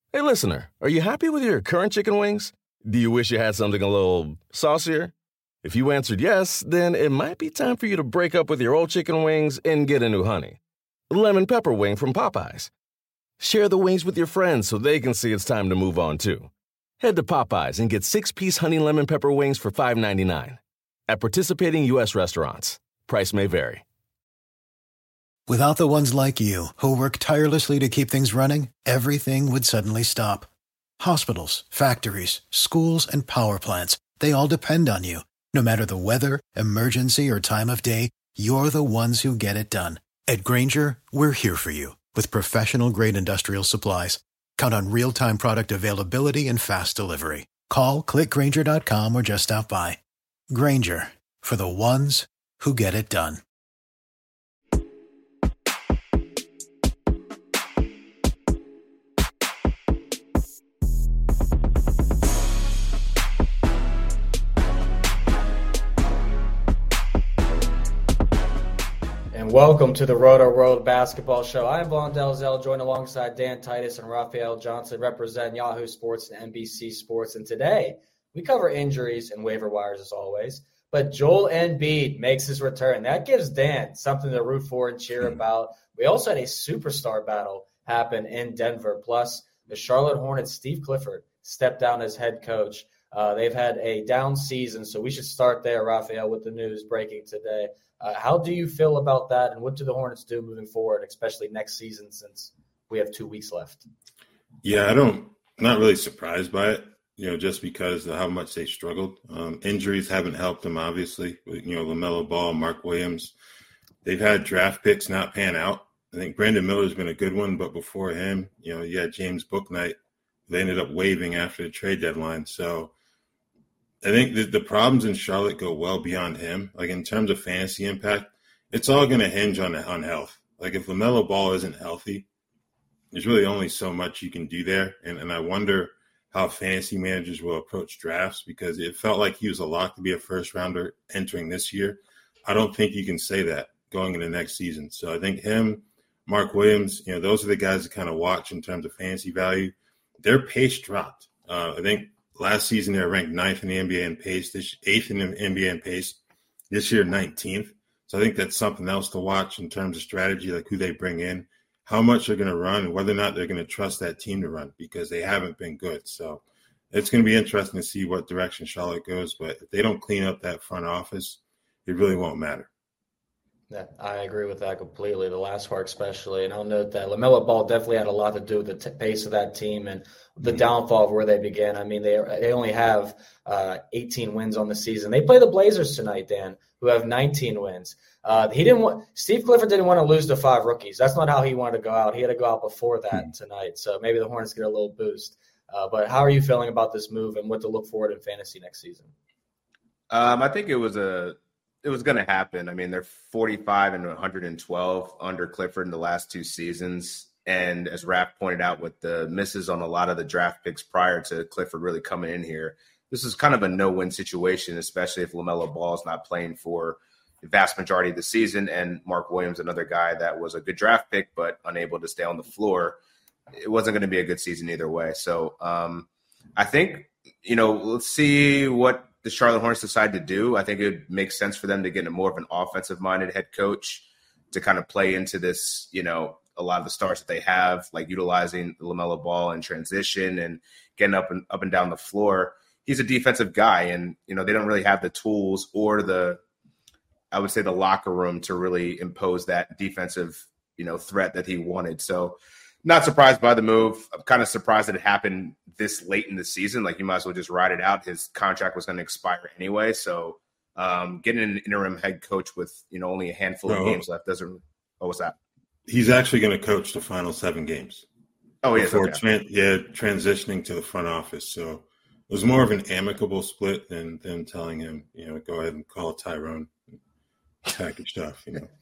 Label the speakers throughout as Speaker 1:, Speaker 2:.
Speaker 1: Hey, listener, are you happy with your current chicken wings? Do you wish you had something a little saucier? If you answered yes, then it might be time for you to break up with your old chicken wings and get a new honey. Lemon pepper wing from Popeyes. Share the wings with your friends so they can see it's time to move on, too. Head to Popeyes and get 6-piece honey lemon pepper wings for $5.99. At participating U.S. restaurants. Price may vary.
Speaker 2: Without the ones like you, who work tirelessly to keep things running, everything would suddenly stop. Hospitals, factories, schools, and power plants, they all depend on you. No matter the weather, emergency, or time of day, you're the ones who get it done. At Grainger, we're here for you with professional-grade industrial supplies. Count on real-time product availability and fast delivery. Call, click Grainger.com, or just stop by. Grainger, for the ones who get it done.
Speaker 3: Welcome to the Roto World Basketball Show. I'm Vaughn Dalzell, joined alongside Dan Titus and Raphael Johnson, representing Yahoo Sports and NBC Sports. And today, we cover injuries and waiver wires as always. But Joel Embiid makes his return. That gives Dan something to root for and cheer about. We also had a superstar battle happen in Denver. Plus, the Charlotte Hornets' Steve Clifford stepped down as head coach. They've had a down season, so we should start there, Raphael, with the news breaking today. How do you feel about that, and what do the Hornets do moving forward, especially next season since we have 2 weeks left?
Speaker 4: Yeah, not really surprised by it, just because of how much they struggled. Injuries haven't helped them, obviously. LaMelo Ball, Mark Williams, they've had draft picks not pan out. I think Brandon Miller's been a good one, but before him, you had James Bouknight. They ended up waiving after the trade deadline. So I think the problems in Charlotte go well beyond him. Like, in terms of fantasy impact, it's all going to hinge on health. Like, if LaMelo Ball isn't healthy, there's really only so much you can do there. And I wonder how fantasy managers will approach drafts, because it felt like he was a lock to be a first-rounder entering this year. I don't think you can say that going into next season. So I think him, Mark Williams, those are the guys to kind of watch in terms of fantasy value. Their pace dropped. I think last season, they were ranked 9th in the NBA in pace, 8th in the NBA in pace. This year, 19th. So I think that's something else to watch in terms of strategy, like who they bring in, how much they're going to run, and whether or not they're going to trust that team to run, because they haven't been good. So it's going to be interesting to see what direction Charlotte goes. But if they don't clean up that front office, it really won't matter.
Speaker 3: Yeah, I agree with that completely, the last part especially. And I'll note that LaMelo Ball definitely had a lot to do with the pace of that team and the downfall of where they began. I mean, they only have 18 wins on the season. They play the Blazers tonight, Dan, who have 19 wins. Steve Clifford didn't want to lose to 5 rookies. That's not how he wanted to go out. He had to go out before that tonight. So maybe the Hornets get a little boost. But how are you feeling about this move and what to look forward in fantasy next season?
Speaker 5: I think it was going to happen. I mean, they're 45 and 112 under Clifford in the last 2 seasons. And as Raph pointed out, with the misses on a lot of the draft picks prior to Clifford really coming in here, this is kind of a no-win situation, especially if LaMelo Ball is not playing for the vast majority of the season. And Mark Williams, another guy that was a good draft pick but unable to stay on the floor. It wasn't going to be a good season either way. So I think, let's see what the Charlotte Hornets decide to do. I think it makes sense for them to get a more of an offensive-minded head coach to kind of play into this, a lot of the stars that they have, like utilizing LaMelo Ball in transition and getting up and down the floor. He's a defensive guy, and, they don't really have the tools or the locker room to really impose that defensive, threat that he wanted. So not surprised by the move. I'm kind of surprised that it happened this late in the season. Like, you might as well just ride it out. His contract was going to expire anyway. So getting an interim head coach with, only a handful of games left doesn't – what's that?
Speaker 4: He's actually going to coach the final 7 games.
Speaker 5: Oh, yes.
Speaker 4: Before transitioning to the front office. So it was more of an amicable split than them telling him, go ahead and call Tyrone, pack your stuff,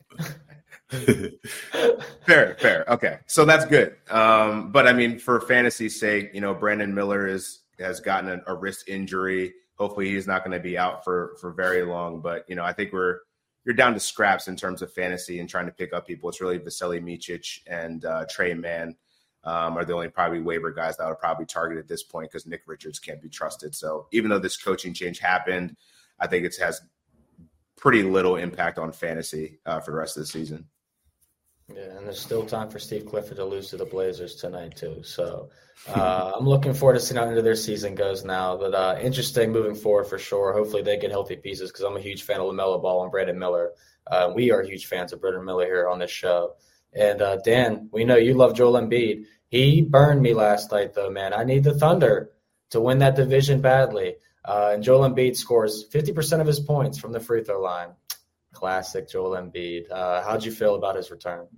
Speaker 5: Fair. Okay. So that's good. But I mean, for fantasy's sake, Brandon Miller has gotten a wrist injury. Hopefully he's not going to be out for very long, but I think you're down to scraps in terms of fantasy and trying to pick up people. It's really Vasilije Micic and Trey Mann. are the only probably waiver guys that would probably target at this point because Nick Richards can't be trusted. So even though this coaching change happened, I think it has pretty little impact on fantasy for the rest of the season.
Speaker 3: Yeah, and there's still time for Steve Clifford to lose to the Blazers tonight too. So I'm looking forward to seeing how into their season goes now. But interesting moving forward for sure. Hopefully they get healthy pieces because I'm a huge fan of LaMelo Ball and Brandon Miller. We are huge fans of Brandon Miller here on this show. And Dan, we know you love Joel Embiid. He burned me last night though, man. I need the Thunder to win that division badly. And Joel Embiid scores 50% of his points from the free throw line. Classic Joel Embiid. How'd you feel about his return?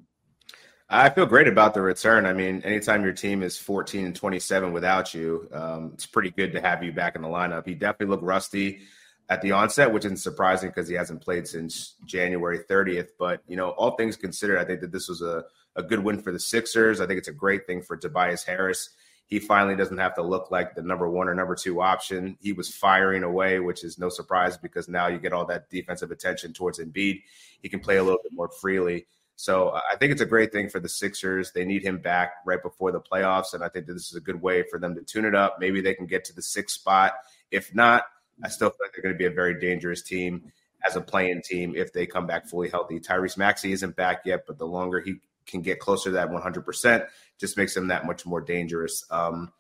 Speaker 5: I feel great about the return. I mean, anytime your team is 14-27 without you, it's pretty good to have you back in the lineup. He definitely looked rusty at the onset, which isn't surprising because he hasn't played since January 30th. But, all things considered, I think that this was a good win for the Sixers. I think it's a great thing for Tobias Harris. He finally doesn't have to look like the number 1 or number 2 option. He was firing away, which is no surprise because now you get all that defensive attention towards Embiid. He can play a little bit more freely. So I think it's a great thing for the Sixers. They need him back right before the playoffs, and I think that this is a good way for them to tune it up. Maybe they can get to the 6th spot. If not, I still feel like they're going to be a very dangerous team as a play-in team if they come back fully healthy. Tyrese Maxey isn't back yet, but the longer he can get closer to that 100%, just makes him that much more dangerous. Mo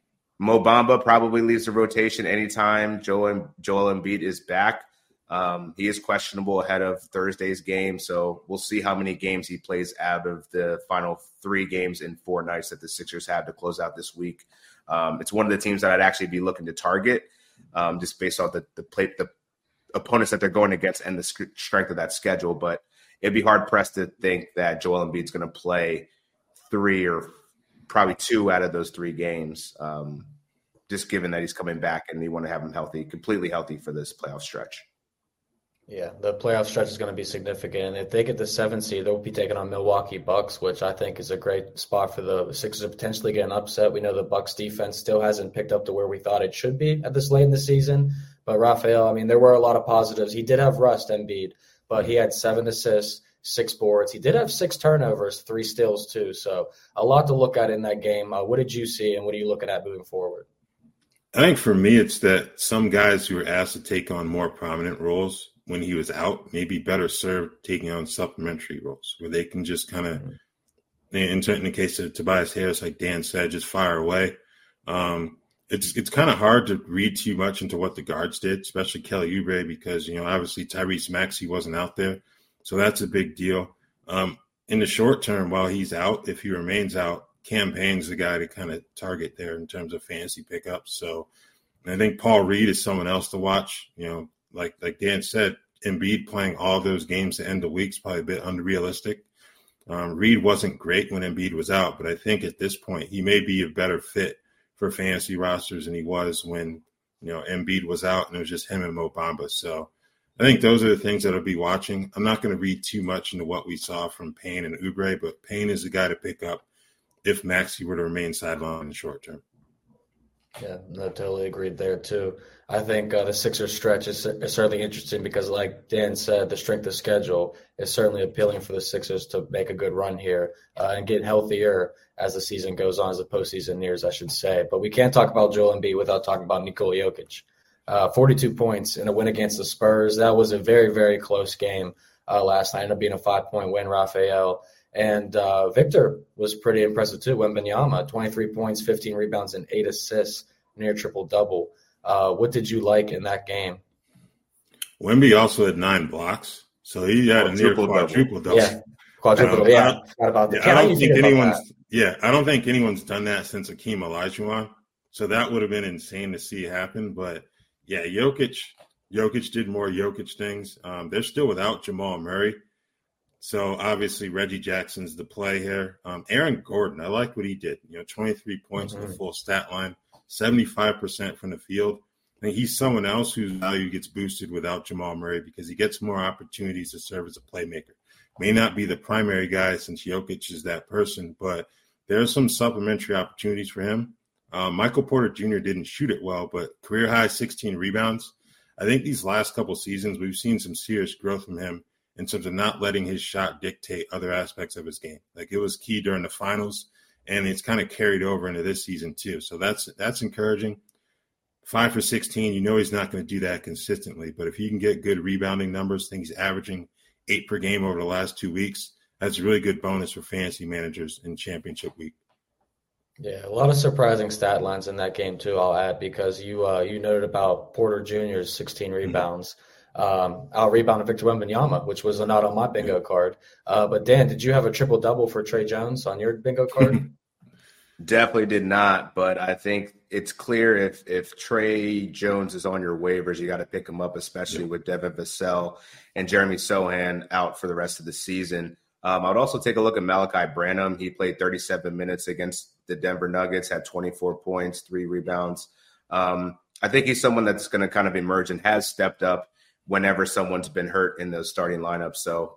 Speaker 5: Bamba probably leaves the rotation anytime Joel Embiid is back. He is questionable ahead of Thursday's game, so we'll see how many games he plays out of the final 3 games in 4 nights that the Sixers have to close out this week. It's one of the teams that I'd actually be looking to target just based on the opponents that they're going against and the strength of that schedule, but it'd be hard-pressed to think that Joel Embiid's going to play 3 or probably 2 out of those 3 games, just given that he's coming back and they want to have him healthy, completely healthy for this playoff stretch.
Speaker 3: Yeah, the playoff stretch is going to be significant. If they get the 7th seed, they'll be taking on Milwaukee Bucks, which I think is a great spot for the Sixers to potentially get an upset. We know the Bucks defense still hasn't picked up to where we thought it should be at this late in the season. But Raphael, I mean, there were a lot of positives. He did have rust, Embiid, but he had 7 assists, 6 boards. He did have 6 turnovers, 3 steals too. So a lot to look at in that game. What did you see, and what are you looking at moving forward?
Speaker 4: I think for me, it's that some guys who were asked to take on more prominent roles when he was out may be better served taking on supplementary roles where they can just kind of, in the case of Tobias Harris, like Dan said, just fire away. It's kind of hard to read too much into what the guards did, especially Kelly Oubre, because, obviously Tyrese Maxey wasn't out there. So that's a big deal. In the short term, while he's out, if he remains out, Cam Payne's the guy to kind of target there in terms of fantasy pickups. So I think Paul Reed is someone else to watch. Like Dan said, Embiid playing all those games to end the week is probably a bit unrealistic. Reed wasn't great when Embiid was out, but I think at this point he may be a better fit for fantasy rosters than he was when, Embiid was out and it was just him and Mo Bamba. So I think those are the things that I'll be watching. I'm not going to read too much into what we saw from Payne and Oubre, but Payne is the guy to pick up if Maxey were to remain sidelined in the short term.
Speaker 3: Yeah, no, totally agreed there too. I think the Sixers stretch is certainly interesting because, like Dan said, the strength of schedule is certainly appealing for the Sixers to make a good run here and get healthier as the season goes on, as the postseason nears, I should say. But we can't talk about Joel Embiid without talking about Nikola Jokic. 42 points in a win against the Spurs. That was a very, very close game last night. Ended up being a 5-point win, Raphael. And Victor was pretty impressive too. Wembanyama, 23 points, 15 rebounds, and 8 assists, near triple-double. What did you like in that game?
Speaker 4: Wemby also had 9 blocks, so he had a near quadruple-double.
Speaker 3: Yeah, quadruple-double, yeah. I
Speaker 4: don't think anyone's done that since Akeem Olajuwon, so that would have been insane to see happen. But, yeah, Jokic did more Jokic things. They're still without Jamal Murray. So, obviously, Reggie Jackson's the play here. Aaron Gordon, I like what he did. 23 points with a full stat line, 75% from the field. I think he's someone else whose value gets boosted without Jamal Murray because he gets more opportunities to serve as a playmaker. May not be the primary guy since Jokic is that person, but there are some supplementary opportunities for him. Michael Porter Jr. didn't shoot it well, but career-high 16 rebounds. I think these last couple seasons we've seen some serious growth from him in terms of not letting his shot dictate other aspects of his game. Like it was key during the finals and it's kind of carried over into this season too. So that's encouraging. 5 for 16, he's not going to do that consistently, but if he can get good rebounding numbers, I think he's averaging 8 per game over the last 2 weeks. That's a really good bonus for fantasy managers in championship week.
Speaker 3: Yeah, a lot of surprising stat lines in that game too, I'll add, because you noted about Porter Jr.'s 16 rebounds. Out-rebounded Victor Wembanyama, which was not on my bingo card. But Dan, did you have a triple-double for Trey Jones on your bingo card?
Speaker 5: Definitely did not, but I think it's clear if Trey Jones is on your waivers, you got to pick him up, especially with Devin Vassell and Jeremy Sohan out for the rest of the season. I would also take a look at Malachi Branham. He played 37 minutes against the Denver Nuggets, had 24 points, 3 rebounds. I think he's someone that's going to kind of emerge and has stepped up whenever someone's been hurt in those starting lineups. So,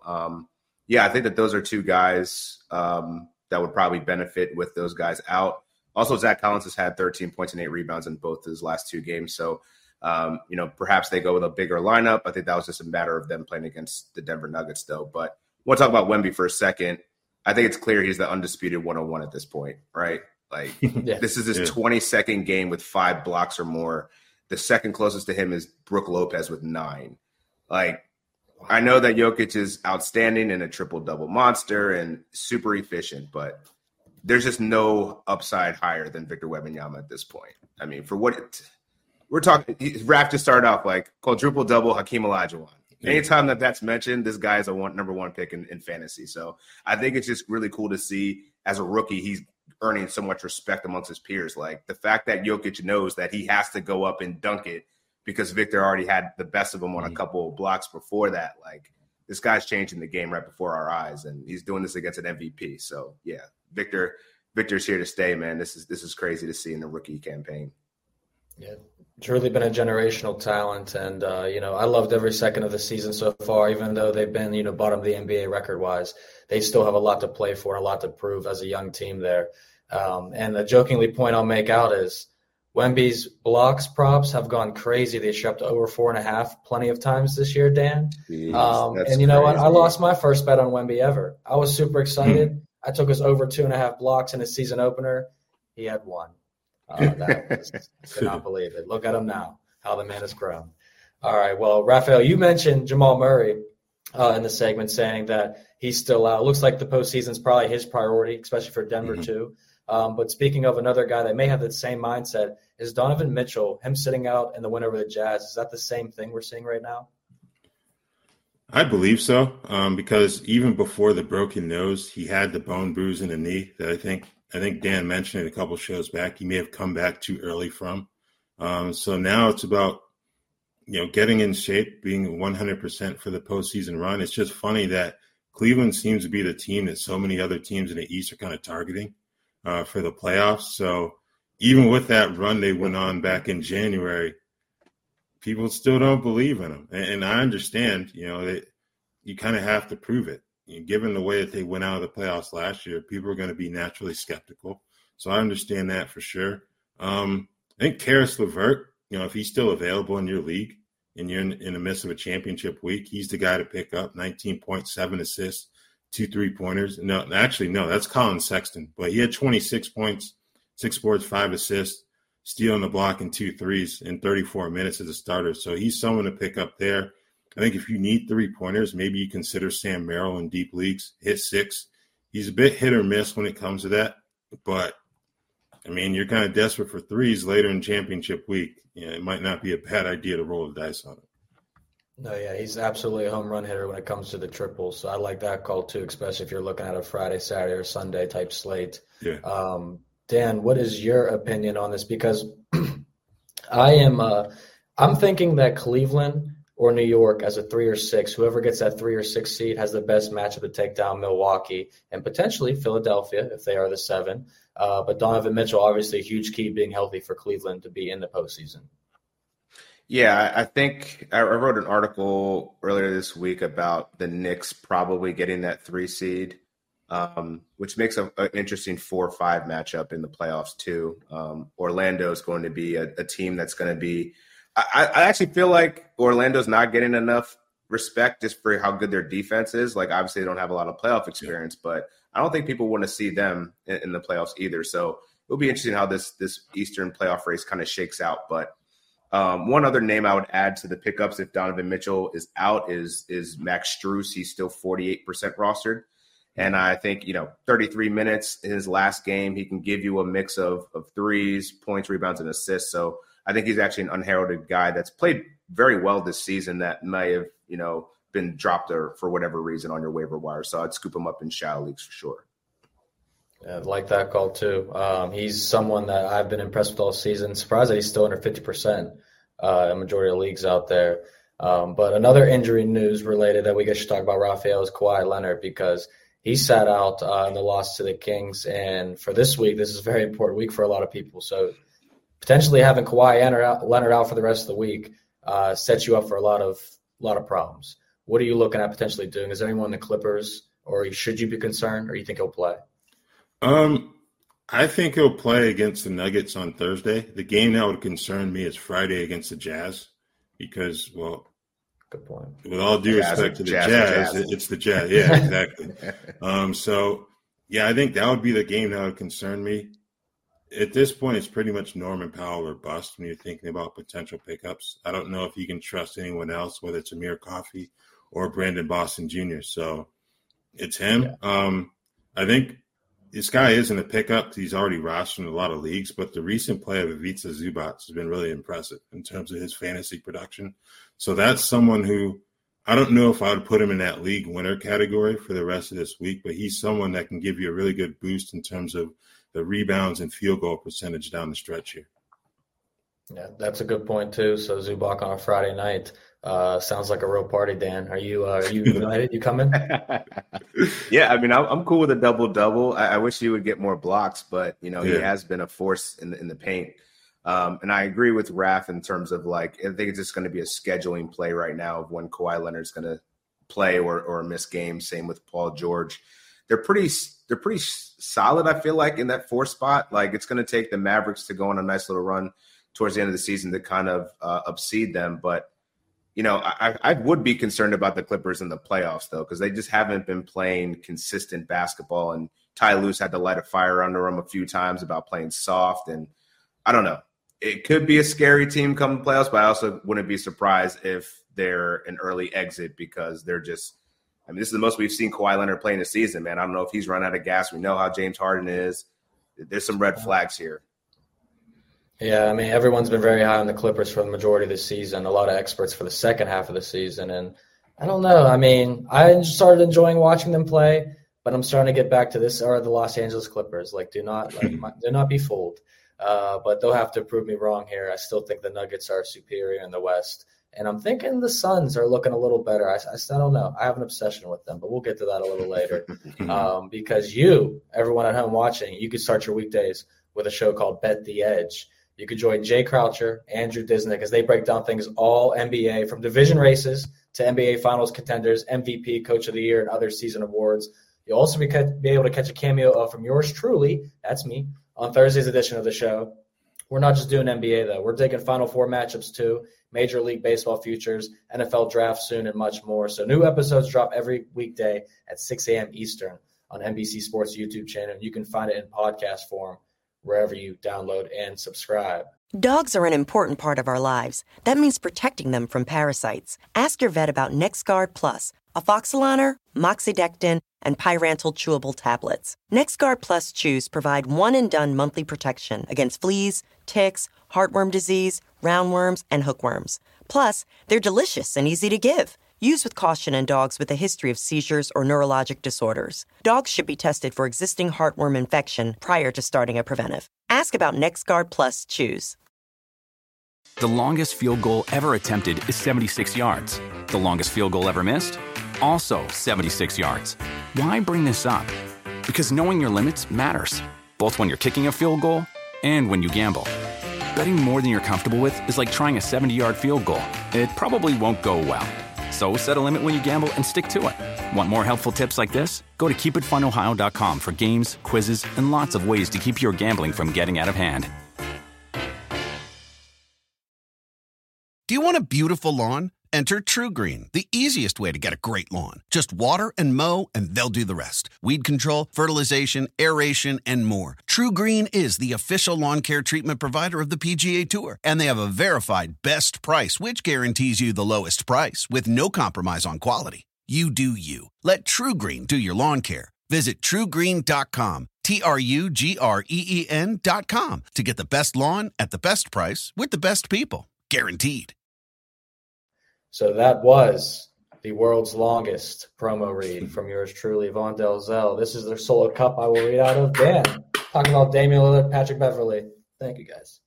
Speaker 5: I think that those are 2 guys that would probably benefit with those guys out. Also, Zach Collins has had 13 points and 8 rebounds in both his last 2 games. So, perhaps they go with a bigger lineup. I think that was just a matter of them playing against the Denver Nuggets, though. But we'll talk about Wemby for a second. I think it's clear he's the undisputed 101 at this point, right? Like, This is his 22nd game with 5 blocks or more. The second closest to him is Brook Lopez with 9. Like, I know that Jokic is outstanding and a triple-double monster and super efficient, but there's just no upside higher than Victor Wembanyama at this point. I mean, for what we're talking, Raph just started off like quadruple-double Hakeem Olajuwon. Anytime that's mentioned, this guy is a number 1 pick in fantasy. So I think it's just really cool to see as a rookie, he's earning so much respect amongst his peers. Like the fact that Jokic knows that he has to go up and dunk it because Victor already had the best of him on a couple of blocks before that. Like this guy's changing the game right before our eyes, and he's doing this against an MVP. So yeah, Victor's here to stay, man. This is crazy to see in the rookie campaign.
Speaker 3: Yeah, truly been a generational talent, and I loved every second of the season so far. Even though they've been bottom of the NBA record-wise, they still have a lot to play for and a lot to prove as a young team there. And the jokingly point I'll make out is Wemby's blocks props have gone crazy. They shot up to over 4.5 plenty of times this year, Dan.
Speaker 5: Jeez,
Speaker 3: and you know what? I lost my first bet on Wemby ever. I was super excited. I took us over 2.5 blocks in his season opener. He had 1. I could not believe it. Look at him now, how the man has grown. All right, well, Raphael, you mentioned Jamal Murray in the segment saying that he's still out. Looks like the postseason's probably his priority, especially for Denver too. But speaking of another guy that may have the same mindset, is Donovan Mitchell, him sitting out in the win over the Jazz. Is that the same thing we're seeing right now?
Speaker 4: I believe so, because even before the broken nose, he had the bone bruise in the knee that I think Dan mentioned it a couple shows back. He may have come back too early from. So now it's about, getting in shape, being 100% for the postseason run. It's just funny that Cleveland seems to be the team that so many other teams in the East are kind of targeting for the playoffs. So even with that run they went on back in January, people still don't believe in them. And I understand, that you kind of have to prove it. Given the way that they went out of the playoffs last year, people are going to be naturally skeptical. So I understand that for sure. I think Karis LeVert, if he's still available in your league and you're in the midst of a championship week, he's the guy to pick up. 19.7 assists, 2 3-pointers. No, that's Colin Sexton. But he had 26 points, 6 boards, 5 assists, stealing the block and 2 threes in 34 minutes as a starter. So he's someone to pick up there. I think if you need 3-pointers, maybe you consider Sam Merrill in deep leagues, hit 6. He's a bit hit or miss when it comes to that. But, you're kind of desperate for threes later in championship week. It might not be a bad idea to roll the dice on it.
Speaker 3: No, yeah, he's absolutely a home run hitter when it comes to the triples. So I like that call too, especially if you're looking at a Friday, Saturday, or Sunday type slate.
Speaker 4: Yeah.
Speaker 3: Dan, what is your opinion on this? Because I'm thinking that Cleveland or New York as a 3 or 6, whoever gets that 3 or 6 seed has the best matchup to take down Milwaukee and potentially Philadelphia if they are the 7. But Donovan Mitchell, obviously a huge key being healthy for Cleveland to be in the postseason.
Speaker 5: Yeah, I think I wrote an article earlier this week about the Knicks probably getting that 3 seed, which makes an interesting 4-5 matchup in the playoffs too. Orlando is going to be a team that's going to be I actually feel like Orlando's not getting enough respect just for how good their defense is. Like, obviously, they don't have a lot of playoff experience, but I don't think people want to see them in the playoffs either. So it'll be interesting how this Eastern playoff race kind of shakes out. But one other name I would add to the pickups if Donovan Mitchell is out is Max Strus. He's still 48% rostered. And I think, 33 minutes in his last game, he can give you a mix of threes, points, rebounds, and assists. So I think he's actually an unheralded guy that's played very well this season that may have, been dropped for whatever reason on your waiver wire. So I'd scoop him up in shallow leagues for sure.
Speaker 3: Yeah, I like that call too. He's someone that I've been impressed with all season. Surprised that he's still under 50% in a majority of leagues out there. But another injury news related that we should talk about, Raphael, is Kawhi Leonard, because he sat out in the loss to the Kings. And for this week, this is a very important week for a lot of people. So potentially having Kawhi Leonard out for the rest of the week sets you up for a lot of problems. What are you looking at potentially doing? Is there anyone in the Clippers, or should you be concerned, or you think he'll play?
Speaker 4: I think he'll play against the Nuggets on Thursday. The game that would concern me is Friday against the Jazz because, well,
Speaker 3: good point.
Speaker 4: With all due respect to the Jazz, it's the Jazz. Yeah, exactly. I think that would be the game that would concern me. At this point, it's pretty much Norman Powell or bust when you're thinking about potential pickups. I don't know if you can trust anyone else, whether it's Amir Coffey or Brandon Boston Jr. So it's him. Yeah. I think this guy isn't a pickup. He's already rostered in a lot of leagues, but the recent play of Ivica Zubac has been really impressive in terms of his fantasy production. So that's someone who I don't know if I would put him in that league winner category for the rest of this week, but he's someone that can give you a really good boost in terms of the rebounds and field goal percentage down the stretch here.
Speaker 3: Yeah, that's a good point too. So Zubac on a Friday night sounds like a real party. Dan, are you excited? You coming?
Speaker 5: Yeah, I mean, I'm cool with a double-double. I wish he would get more blocks, but he has been a force in the paint. And I agree with Raph in terms of I think it's just going to be a scheduling play right now of when Kawhi Leonard's going to play or miss games. Same with Paul George. They're pretty solid, I feel like, in that 4 spot. It's going to take the Mavericks to go on a nice little run towards the end of the season to kind of upseed them. But, I would be concerned about the Clippers in the playoffs, though, because they just haven't been playing consistent basketball. And Ty Lue had to light a fire under them a few times about playing soft. And I don't know. It could be a scary team come playoffs, but I also wouldn't be surprised if they're an early exit because they're just – this is the most we've seen Kawhi Leonard play in the season, man. I don't know if he's run out of gas. We know how James Harden is. There's some red flags here.
Speaker 3: Yeah, everyone's been very high on the Clippers for the majority of the season, a lot of experts for the second half of the season. And I don't know. I started enjoying watching them play, but I'm starting to get back to this are the Los Angeles Clippers. Do not be fooled. But they'll have to prove me wrong here. I still think the Nuggets are superior in the West. And I'm thinking the Suns are looking a little better. I don't know. I have an obsession with them, but we'll get to that a little later. Because everyone at home watching, you could start your weekdays with a show called Bet the Edge. You could join Jay Croucher, Andrew Disnick, as they break down things all NBA, from division races to NBA Finals contenders, MVP, Coach of the Year, and other season awards. You'll also be able to catch a cameo from yours truly, that's me, on Thursday's edition of the show. We're not just doing NBA, though. We're taking Final Four matchups, too, Major League Baseball futures, NFL draft soon, and much more. So new episodes drop every weekday at 6 a.m. Eastern on NBC Sports YouTube channel. You can find it in podcast form wherever you download and subscribe.
Speaker 6: Dogs are an important part of our lives. That means protecting them from parasites. Ask your vet about NexGard Plus, Afoxolaner, Moxidectin, and Pyrantel chewable tablets. NexGard Plus chews provide one-and-done monthly protection against fleas, ticks, heartworm disease, roundworms, and hookworms. Plus, they're delicious and easy to give. Use with caution in dogs with a history of seizures or neurologic disorders. Dogs should be tested for existing heartworm infection prior to starting a preventive. Ask about NexGard Plus chews.
Speaker 7: The longest field goal ever attempted is 76 yards. The longest field goal ever missed? Also 76 yards. Why bring this up? Because knowing your limits matters, both when you're kicking a field goal and when you gamble. Betting more than you're comfortable with is like trying a 70-yard field goal. It probably won't go well. So set a limit when you gamble and stick to it. Want more helpful tips like this? Go to keepitfunohio.com for games, quizzes, and lots of ways to keep your gambling from getting out of hand.
Speaker 8: Do you want a beautiful lawn? Enter TruGreen, the easiest way to get a great lawn. Just water and mow, and they'll do the rest. Weed control, fertilization, aeration, and more. TruGreen is the official lawn care treatment provider of the PGA Tour, and they have a verified best price, which guarantees you the lowest price with no compromise on quality. You do you. Let TruGreen do your lawn care. Visit TruGreen.com, TruGreen.com, to get the best lawn at the best price with the best people. Guaranteed.
Speaker 3: So that was the world's longest promo read from yours truly, Vaughn Dalzell. This is their solo cup I will read out of. Dan, talking about Damian Lillard, Patrick Beverley. Thank you, guys.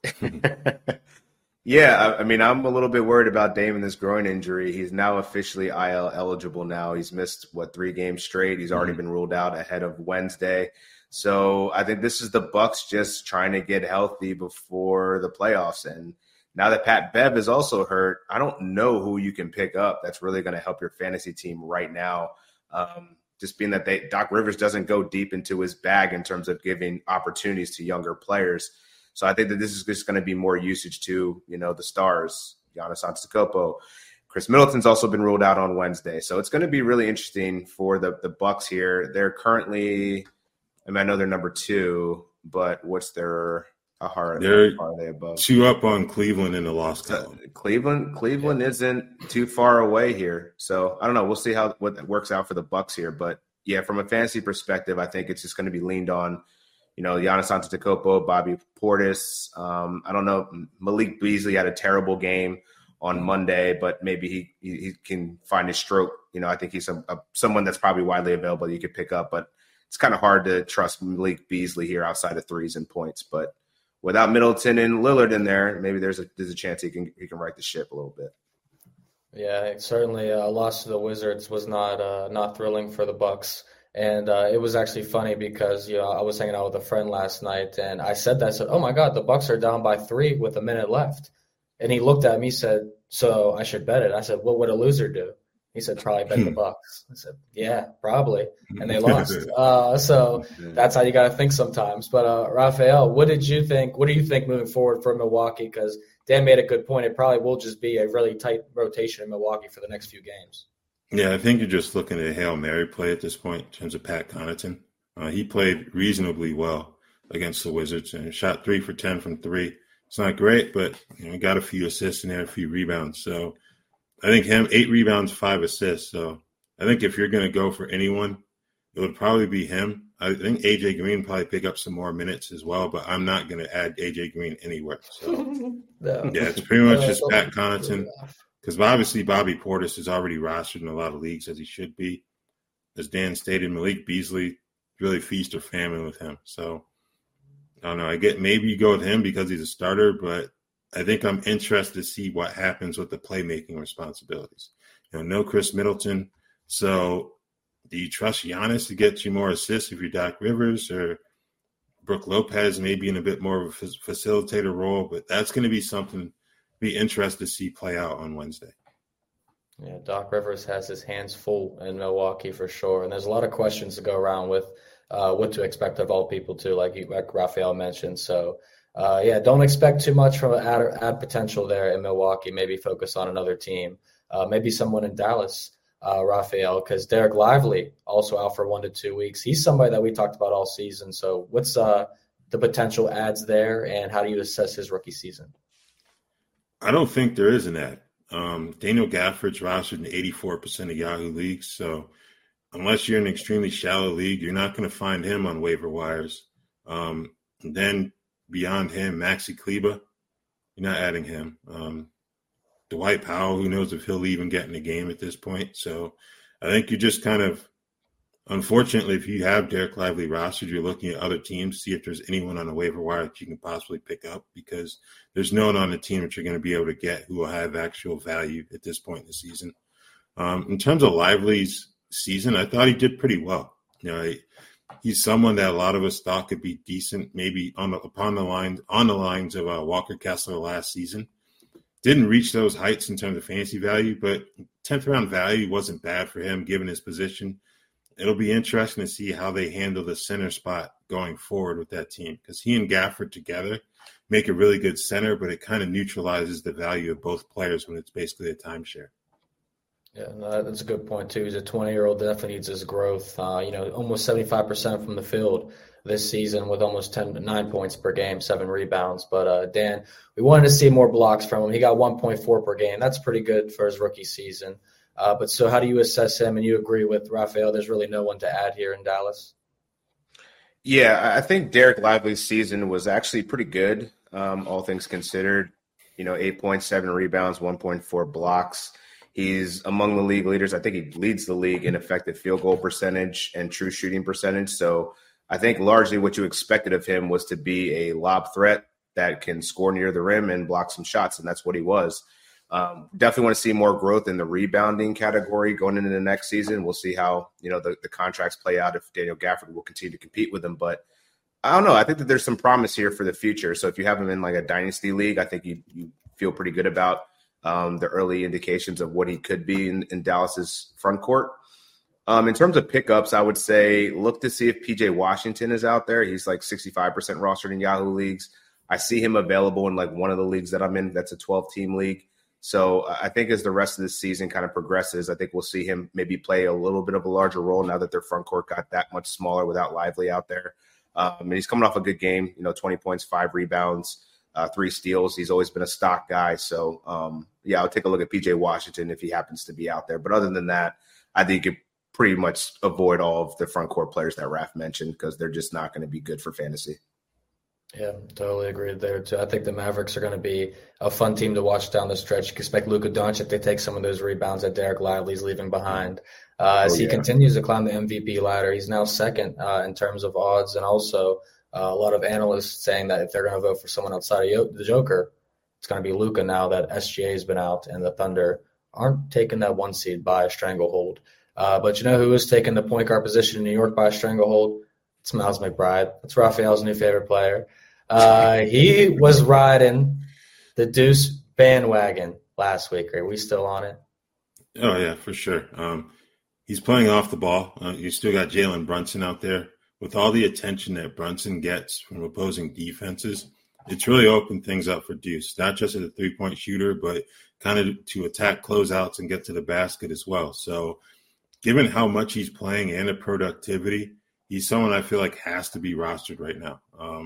Speaker 5: Yeah, I mean, I'm a little bit worried about Dame and this groin injury. He's now officially IL eligible now. He's missed, 3 games straight. He's already been ruled out ahead of Wednesday. So I think this is the Bucks just trying to get healthy before the playoffs. And now that Pat Bev is also hurt, I don't know who you can pick up that's really going to help your fantasy team right now. Just being that Doc Rivers doesn't go deep into his bag in terms of giving opportunities to younger players. So I think that this is just going to be more usage to, the stars, Giannis Antetokounmpo. Chris Middleton's also been ruled out on Wednesday. So it's going to be really interesting for the Bucks here. They're currently, I know they're number 2, but what's their – how
Speaker 4: they're
Speaker 5: far are they above?
Speaker 4: 2 up on Cleveland in the loss column.
Speaker 5: Cleveland isn't too far away here. So I don't know. We'll see what works out for the Bucks here. But, yeah, from a fantasy perspective, I think it's just going to be leaned on – Giannis Antetokounmpo, Bobby Portis. I don't know. Malik Beasley had a terrible game on Monday, but maybe he can find his stroke. I think he's someone that's probably widely available you could pick up, but it's kind of hard to trust Malik Beasley here outside of threes and points. But without Middleton and Lillard in there, maybe there's a chance he can right the ship a little bit.
Speaker 3: Yeah, certainly a loss to the Wizards was not thrilling for the Bucks. And it was actually funny because, I was hanging out with a friend last night, and I said, oh, my God, the Bucks are down by 3 with a minute left. And he looked at me, said, so I should bet it. I said, what would a loser do? He said, probably bet the Bucks. I said, yeah, probably. And they lost. So that's how you got to think sometimes. But, Raphael, what do you think moving forward for Milwaukee? Because Dan made a good point. It probably will just be a really tight rotation in Milwaukee for the next few games.
Speaker 4: Yeah, I think you're just looking at a Hail Mary play at this point in terms of Pat Connaughton. He played reasonably well against the Wizards and shot 3 for 10 from 3. It's not great, but he got a few assists in there, a few rebounds. So I think 8 rebounds, 5 assists. So I think if you're going to go for anyone, it would probably be him. I think A.J. Green probably pick up some more minutes as well, but I'm not going to add A.J. Green anywhere. So, yeah, it's pretty much just Pat Connaughton. Because obviously Bobby Portis is already rostered in a lot of leagues, as he should be. As Dan stated, Malik Beasley, really feast or famine with him. So, I don't know. Maybe you go with him because he's a starter, but I think I'm interested to see what happens with the playmaking responsibilities. No Chris Middleton. So, do you trust Giannis to get you more assists if you're Doc Rivers, or Brook Lopez maybe in a bit more of a facilitator role? But that's going to be something be interested to see play out on Wednesday.
Speaker 3: Yeah, Doc Rivers has his hands full in Milwaukee for sure. And there's a lot of questions to go around with what to expect of all people too, like Raphael mentioned. So, don't expect too much from an ad potential there in Milwaukee. Maybe focus on another team, maybe someone in Dallas, Raphael, because Derek Lively also out for 1 to 2 weeks. He's somebody that we talked about all season. So what's the potential ads there, and how do you assess his rookie season?
Speaker 4: I don't think there is an ad. Daniel Gafford's rostered in 84% of Yahoo leagues. So unless you're in an extremely shallow league, you're not going to find him on waiver wires. And then beyond him, Maxi Kleber, you're not adding him. Dwight Powell, who knows if he'll even get in the game at this point. So I think you're just kind of, unfortunately, if you have Derek Lively rostered, you're looking at other teams, see if there's anyone on the waiver wire that you can possibly pick up, because there's no one on the team that you're going to be able to get who will have actual value at this point in the season. In terms of Lively's season, I thought he did pretty well. He's someone that a lot of us thought could be decent, maybe on the lines of Walker Kessler last season. Didn't reach those heights in terms of fantasy value, but 10th round value wasn't bad for him given his position. It'll be interesting to see how they handle the center spot going forward with that team, because he and Gafford together make a really good center, but it kind of neutralizes the value of both players when it's basically a timeshare.
Speaker 3: Yeah, no, that's a good point, too. He's a 20-year-old, definitely needs his growth. Almost 75% from the field this season with almost 9 points per game, 7 rebounds. But, Dan, we wanted to see more blocks from him. He got 1.4 per game. That's pretty good for his rookie season. So how do you assess him? And you agree with Raphael, there's really no one to add here in Dallas?
Speaker 5: Yeah, I think Derek Lively's season was actually pretty good, all things considered. 8.7 rebounds, 1.4 blocks. He's among the league leaders. I think he leads the league in effective field goal percentage and true shooting percentage. So I think largely what you expected of him was to be a lob threat that can score near the rim and block some shots, and that's what he was. Definitely want to see more growth in the rebounding category going into the next season. We'll see how, the contracts play out if Daniel Gafford will continue to compete with him. But I don't know. I think that there's some promise here for the future. So if you have him in like a dynasty league, I think you feel pretty good about the early indications of what he could be in Dallas's front court. In terms of pickups, I would say look to see if PJ Washington is out there. He's like 65% rostered in Yahoo leagues. I see him available in like one of the leagues that I'm in. That's a 12-team league. So I think as the rest of the season kind of progresses, I think we'll see him maybe play a little bit of a larger role now that their front court got that much smaller without Lively out there. And he's coming off a good game, 20 points, 5 rebounds, 3 steals. He's always been a stock guy. So, I'll take a look at PJ Washington if he happens to be out there. But other than that, I think you pretty much avoid all of the front court players that Raph mentioned because they're just not going to be good for fantasy.
Speaker 3: Yeah, totally agreed there, too. I think the Mavericks are going to be a fun team to watch down the stretch. You can expect Luka Doncic to take some of those rebounds that Derek Lively's leaving behind. As he continues to climb the MVP ladder, he's now second in terms of odds, and also a lot of analysts saying that if they're going to vote for someone outside of the Joker, it's going to be Luka now that SGA has been out and the Thunder aren't taking that 1 seed by a stranglehold. But you know who is taking the point guard position in New York by a stranglehold? It's Miles McBride. That's Raphael's new favorite player. He was riding the Deuce bandwagon last week. Are we still on it?
Speaker 4: Oh, yeah, for sure. He's playing off the ball. You still got Jalen Brunson out there. With all the attention that Brunson gets from opposing defenses, it's really opened things up for Deuce, not just as a three-point shooter, but kind of to attack closeouts and get to the basket as well. So given how much he's playing and the productivity, he's someone I feel like has to be rostered right now.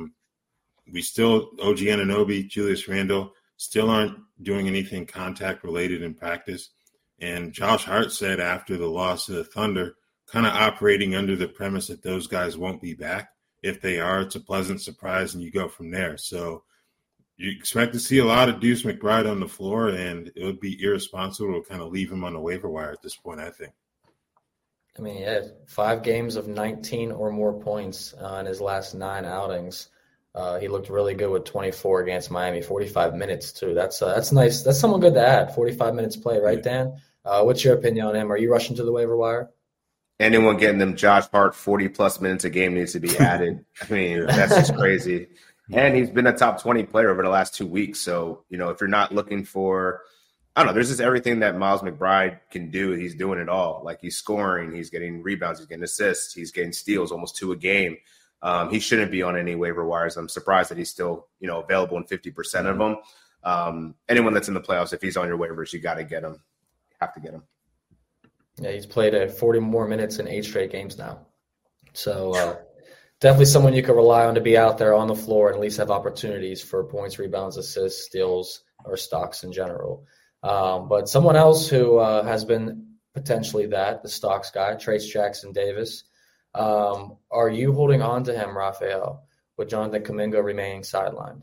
Speaker 4: We still, OG Anunoby, Julius Randle, still aren't doing anything contact-related in practice. And Josh Hart said after the loss to the Thunder, kind of operating under the premise that those guys won't be back. If they are, it's a pleasant surprise, and you go from there. So you expect to see a lot of Deuce McBride on the floor, and it would be irresponsible to kind of leave him on the waiver wire at this point, I think.
Speaker 3: I mean, yeah, 5 games of 19 or more points in his last 9 outings. He looked really good with 24 against Miami, 45 minutes too. That's nice. That's someone good to add. 45 minutes play, right, Dan? What's your opinion on him? Are you rushing to the waiver wire?
Speaker 5: Anyone getting them Josh Hart 40-plus minutes a game needs to be added. I mean, that's just crazy. And he's been a top 20 player over the last 2 weeks. So, if you're not looking for – I don't know. There's just everything that Miles McBride can do. He's doing it all. Like he's scoring. He's getting rebounds. He's getting assists. He's getting steals, almost 2 a game. He shouldn't be on any waiver wires. I'm surprised that he's still, available in 50% of them. Anyone that's in the playoffs, if he's on your waivers, you got to get him. You have to get him.
Speaker 3: Yeah, he's played 40 more minutes in 8 straight games now. So definitely someone you can rely on to be out there on the floor and at least have opportunities for points, rebounds, assists, steals, or stocks in general. But someone else who has been potentially the stocks guy, Trayce Jackson-Davis. Are you holding on to him, Raphael, with Jonathan Kuminga remaining sidelined?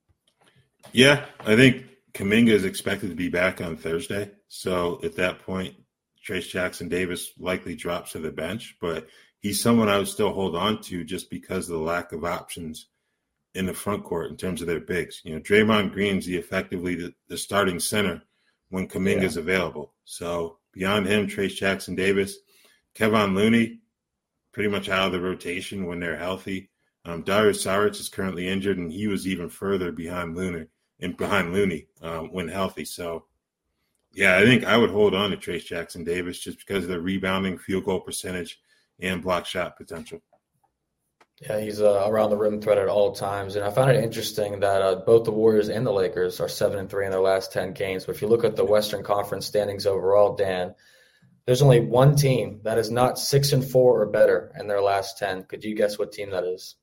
Speaker 4: Yeah, I think Kuminga is expected to be back on Thursday. So at that point, Trayce Jackson-Davis likely drops to the bench, but he's someone I would still hold on to just because of the lack of options in the front court in terms of their bigs. Draymond Green's effectively the starting center when Kuminga's available. So beyond him, Trayce Jackson-Davis, Kevon Looney, pretty much out of the rotation when they're healthy. Darius Saric is currently injured, and he was even further behind Looney when healthy. So, yeah, I think I would hold on to Trayce Jackson-Davis just because of the rebounding, field goal percentage, and block shot potential.
Speaker 3: Yeah, he's around the rim threat at all times. And I found it interesting that both the Warriors and the Lakers are 7-3 in their last 10 games. But if you look at the Western Conference standings overall, Dan, there's only one team that is not 6-4 or better in their last 10. Could you guess what team that is?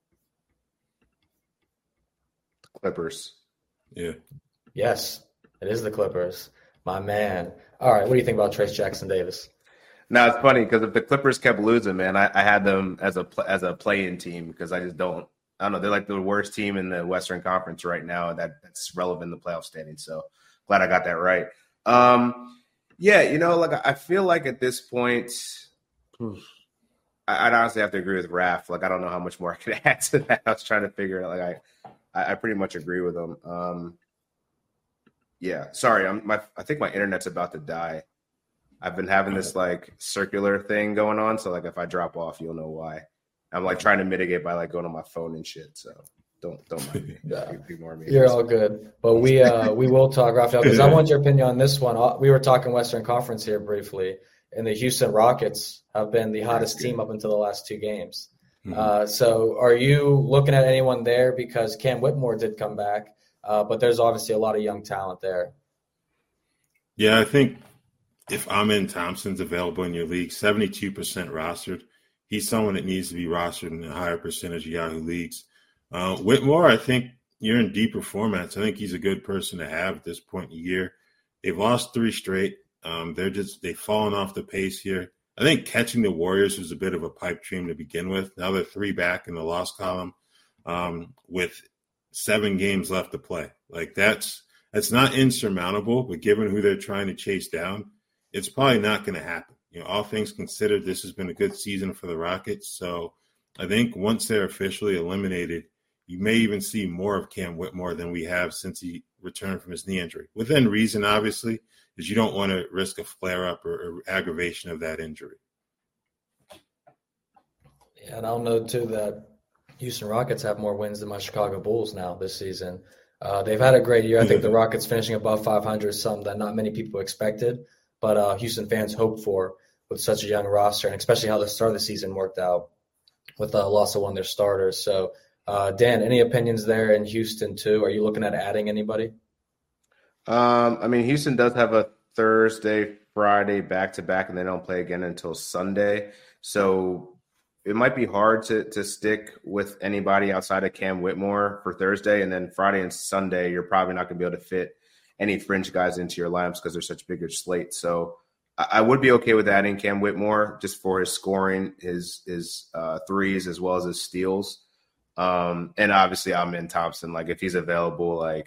Speaker 5: Clippers.
Speaker 4: Yeah.
Speaker 3: Yes, it is the Clippers. My man. All right, what do you think about Trayce Jackson-Davis?
Speaker 5: Now it's funny because if the Clippers kept losing, man, I had them as a play-in team because I don't know. They're like the worst team in the Western Conference right now that's relevant in the playoff standing. So glad I got that right. Yeah, like I feel like at this point, I'd honestly have to agree with Raph. Like I don't know how much more I could add to that. I was trying to figure it out. Like I pretty much agree with him. Yeah, sorry, I think my internet's about to die. I've been having this like circular thing going on, so like if I drop off, you'll know why. I'm like trying to mitigate by like going on my phone and shit. So don't mind me. Ignore me.
Speaker 3: You're all good, but we will talk, Raphael, because I want your opinion on this one. We were talking Western Conference here briefly, and the Houston Rockets have been the hottest team up until the last 2 games. Mm-hmm. So are you looking at anyone there? Because Cam Whitmore did come back, but there's obviously a lot of young talent there.
Speaker 4: Yeah, I think if Amen Thompson's available in your league, 72% rostered, he's someone that needs to be rostered in a higher percentage of Yahoo leagues. Whitmore, I think you're in deeper formats. I think he's a good person to have at this point in the year. They've lost 3 straight. They've fallen off the pace here. I think catching the Warriors was a bit of a pipe dream to begin with. Now they're 3 back in the loss column with 7 games left to play. Like that's not insurmountable, but given who they're trying to chase down, it's probably not going to happen. All things considered, this has been a good season for the Rockets. So I think once they're officially eliminated, you may even see more of Cam Whitmore than we have since he returned from his knee injury. Within reason, obviously, because you don't want to risk a flare-up or aggravation of that injury.
Speaker 3: Yeah, and I'll note, too, that Houston Rockets have more wins than my Chicago Bulls now this season. They've had a great year. I think the Rockets finishing above 500 is something that not many people expected, but Houston fans hoped for with such a young roster, and especially how the start of the season worked out with the loss of one of their starters. So, Dan, any opinions there in Houston, too? Are you looking at adding anybody?
Speaker 5: Houston does have a Thursday, Friday back-to-back, and they don't play again until Sunday. So it might be hard to stick with anybody outside of Cam Whitmore for Thursday. And then Friday and Sunday, you're probably not going to be able to fit any fringe guys into your lineups because they're such bigger slates. So I would be okay with adding Cam Whitmore just for his scoring, his threes, as well as his steals. And obviously Amen Thompson, like if he's available, like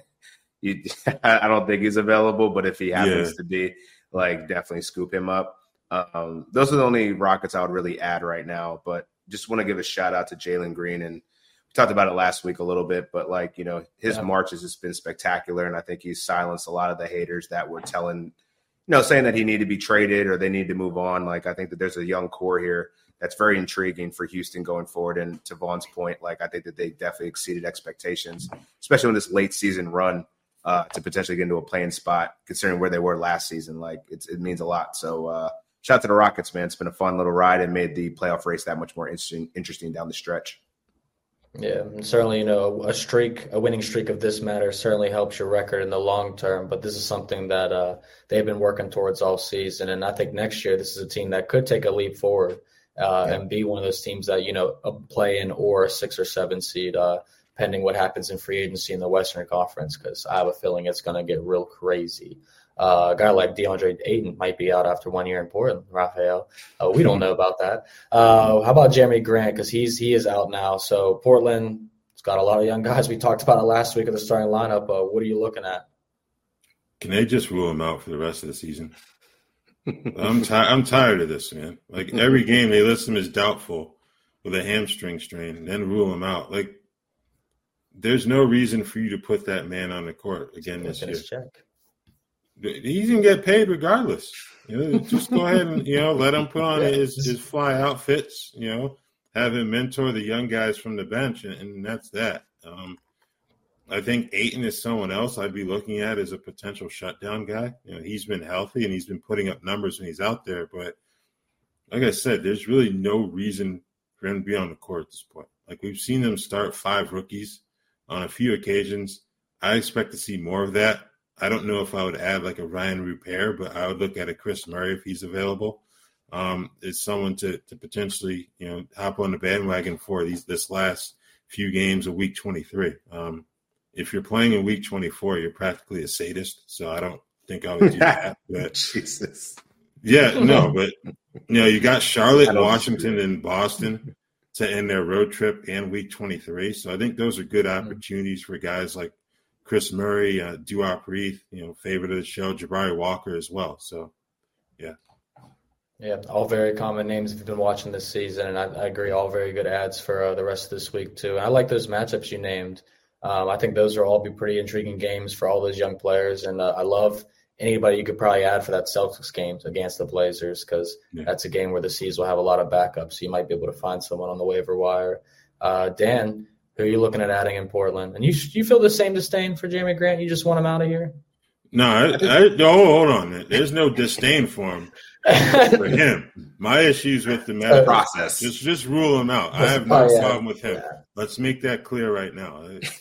Speaker 5: I don't think he's available, but if he happens to be, like definitely scoop him up. Those are the only Rockets I would really add right now, but just want to give a shout out to Jalen Green. And we talked about it last week a little bit, but like, his march has just been spectacular. And I think he's silenced a lot of the haters that were saying that he needed to be traded or they need to move on. Like, I think that there's a young core here that's very intriguing for Houston going forward. And to Vaughn's point, like, I think that they definitely exceeded expectations, especially in this late season run to potentially get into a playing spot, considering where they were last season. Like, it means a lot. So, shout out to the Rockets, man. It's been a fun little ride and made the playoff race that much more interesting down the stretch.
Speaker 3: Yeah, and certainly, a winning streak of this matter certainly helps your record in the long term. But this is something that they've been working towards all season. And I think next year this is a team that could take a leap forward and be one of those teams that, a play-in or a 6 or 7 seed, pending what happens in free agency in the Western Conference, because I have a feeling it's going to get real crazy. A guy like DeAndre Ayton might be out after 1 year in Portland, Raphael. We don't know about that. How about Jeremy Grant? Because he is out now. So Portland has got a lot of young guys. We talked about it last week of the starting lineup. What are you looking at?
Speaker 4: Can they just rule him out for the rest of the season? I'm tired of this, man. Like every game they list him as doubtful with a hamstring strain and then rule him out. Like there's no reason for you to put that man on the court again this year.
Speaker 3: Check.
Speaker 4: He's going to get paid regardless. Just go ahead and, let him put on his fly outfits, have him mentor the young guys from the bench, and that's that. I think Ayton is someone else I'd be looking at as a potential shutdown guy. He's been healthy and he's been putting up numbers when he's out there. But like I said, there's really no reason for for him to be on the court at this point. Like, we've seen them start 5 rookies on a few occasions. I expect to see more of that. I don't know if I would add like a Ryan Rupert, but I would look at a Chris Murray if he's available. It's someone to potentially, hop on the bandwagon for this last few games of week 23. If you're playing in week 24, you're practically a sadist. So I don't think I would do that. But
Speaker 5: Jesus.
Speaker 4: Yeah, no, but you got Charlotte, Washington, and Boston to end their road trip and week 23. So I think those are good opportunities for guys like Chris Murray, Duop Reith, favorite of the show, Jabari Walker as well. So, yeah.
Speaker 3: Yeah, all very common names if you've been watching this season, and I agree, all very good ads for the rest of this week too. And I like those matchups you named. I think those will all be pretty intriguing games for all those young players, and I love anybody you could probably add for that Celtics game against the Blazers because that's a game where the C's will have a lot of backups, so you might be able to find someone on the waiver wire. Dan, who are you looking at adding in Portland? And you feel the same disdain for Jeremy Grant? You just want him out of here?
Speaker 4: No, hold on. There's no disdain for him. For him. My issues with the
Speaker 5: process.
Speaker 4: Just rule him out. I have no problem with him. Yeah. Let's make that clear right now.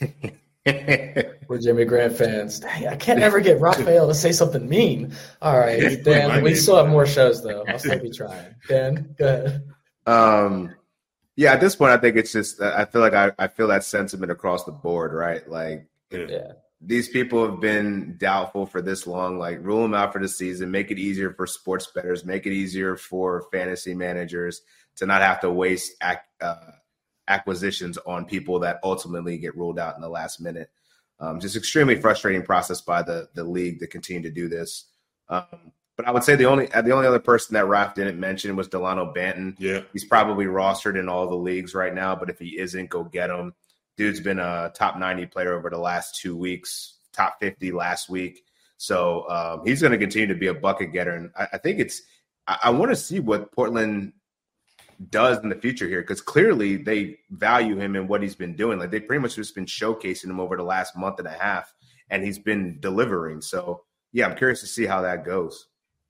Speaker 3: We're Jeremy Grant fans. Dang, I can't ever get Raphael to say something mean. All right, Dan, we still have more shows, though. I'll still be trying. Dan, go ahead.
Speaker 5: Yeah, at this point, I think it's just I feel like I feel that sentiment across the board, right? Like, these people have been doubtful for this long. Like, rule them out for the season, make it easier for sports bettors, make it easier for fantasy managers to not have to waste acquisitions on people that ultimately get ruled out in the last minute. Just extremely frustrating process by the league to continue to do this. But I would say the only other person that Raph didn't mention was Delano Banton.
Speaker 4: Yeah,
Speaker 5: he's probably rostered in all the leagues right now, but if he isn't, go get him. Dude's been a top 90 player over the last 2 weeks, top 50 last week. So he's going to continue to be a bucket getter. And I think I want to see what Portland does in the future here, because clearly they value him and what he's been doing. Like, they pretty much just been showcasing him over the last month and a half, and he's been delivering. So, yeah, I'm curious to see how that goes.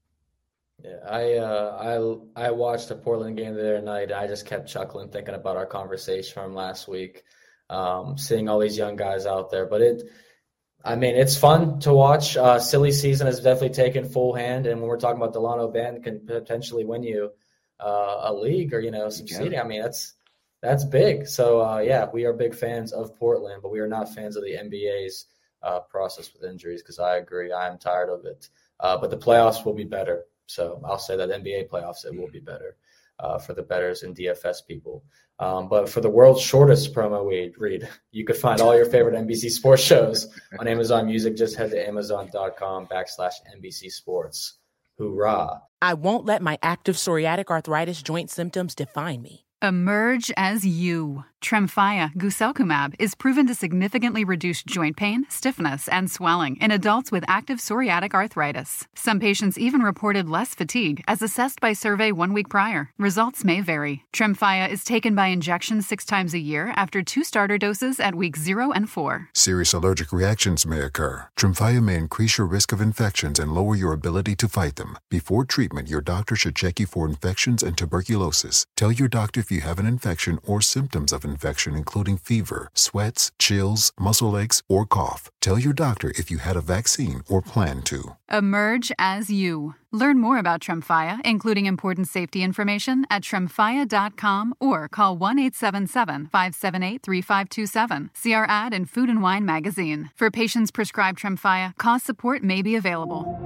Speaker 3: Yeah, I watched the Portland game the other night. I just kept chuckling thinking about our conversation from last week, seeing all these young guys out there. But it's fun to watch. Silly season has definitely taken full hand, and when we're talking about Delano Banton can potentially win you a league or some seeding, I mean that's big. So we are big fans of Portland, but we are not fans of the NBA's process with injuries, because I agree, I'm tired of it. But the playoffs will be better. So I'll say that NBA playoffs, it will be better for the bettors and DFS people. But for the world's shortest promo read, you could find all your favorite NBC sports shows on Amazon Music. Just head to amazon.com/NBC Sports. Hoorah.
Speaker 9: I won't let my active psoriatic arthritis joint symptoms define me.
Speaker 10: Emerge as you. Tremfya guselkumab is proven to significantly reduce joint pain, stiffness, and swelling in adults with active psoriatic arthritis. Some patients even reported less fatigue as assessed by survey 1 week prior. Results may vary. Tremfya is taken by injection 6 times a year after 2 starter doses at weeks 0 and 4.
Speaker 11: Serious allergic reactions may occur. Tremfya may increase your risk of infections and lower your ability to fight them. Before treatment, your doctor should check you for infections and tuberculosis. Tell your doctor if you have an infection or symptoms of infection, including fever, sweats, chills, muscle aches, or cough. Tell your doctor if you had a vaccine or plan to.
Speaker 10: Emerge as you. Learn more about Tremfya, including important safety information, at tremfya.com or call 1-877-578-3527. See our ad in Food and Wine magazine. For patients prescribed Tremfya, cost support may be available.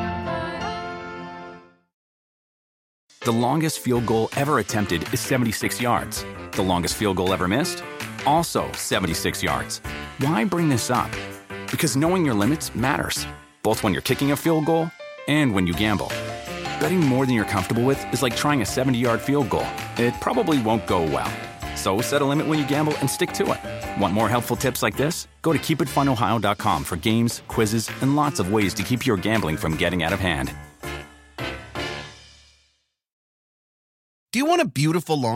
Speaker 7: The longest field goal ever attempted is 76 yards. The longest field goal ever missed? Also 76 yards. Why bring this up? Because knowing your limits matters, both when you're kicking a field goal and when you gamble. Betting more than you're comfortable with is like trying a 70-yard field goal. It probably won't go well. So set a limit when you gamble and stick to it. Want more helpful tips like this? Go to keepitfunohio.com for games, quizzes, and lots of ways to keep your gambling from getting out of hand.
Speaker 8: Do you want a beautiful lawn?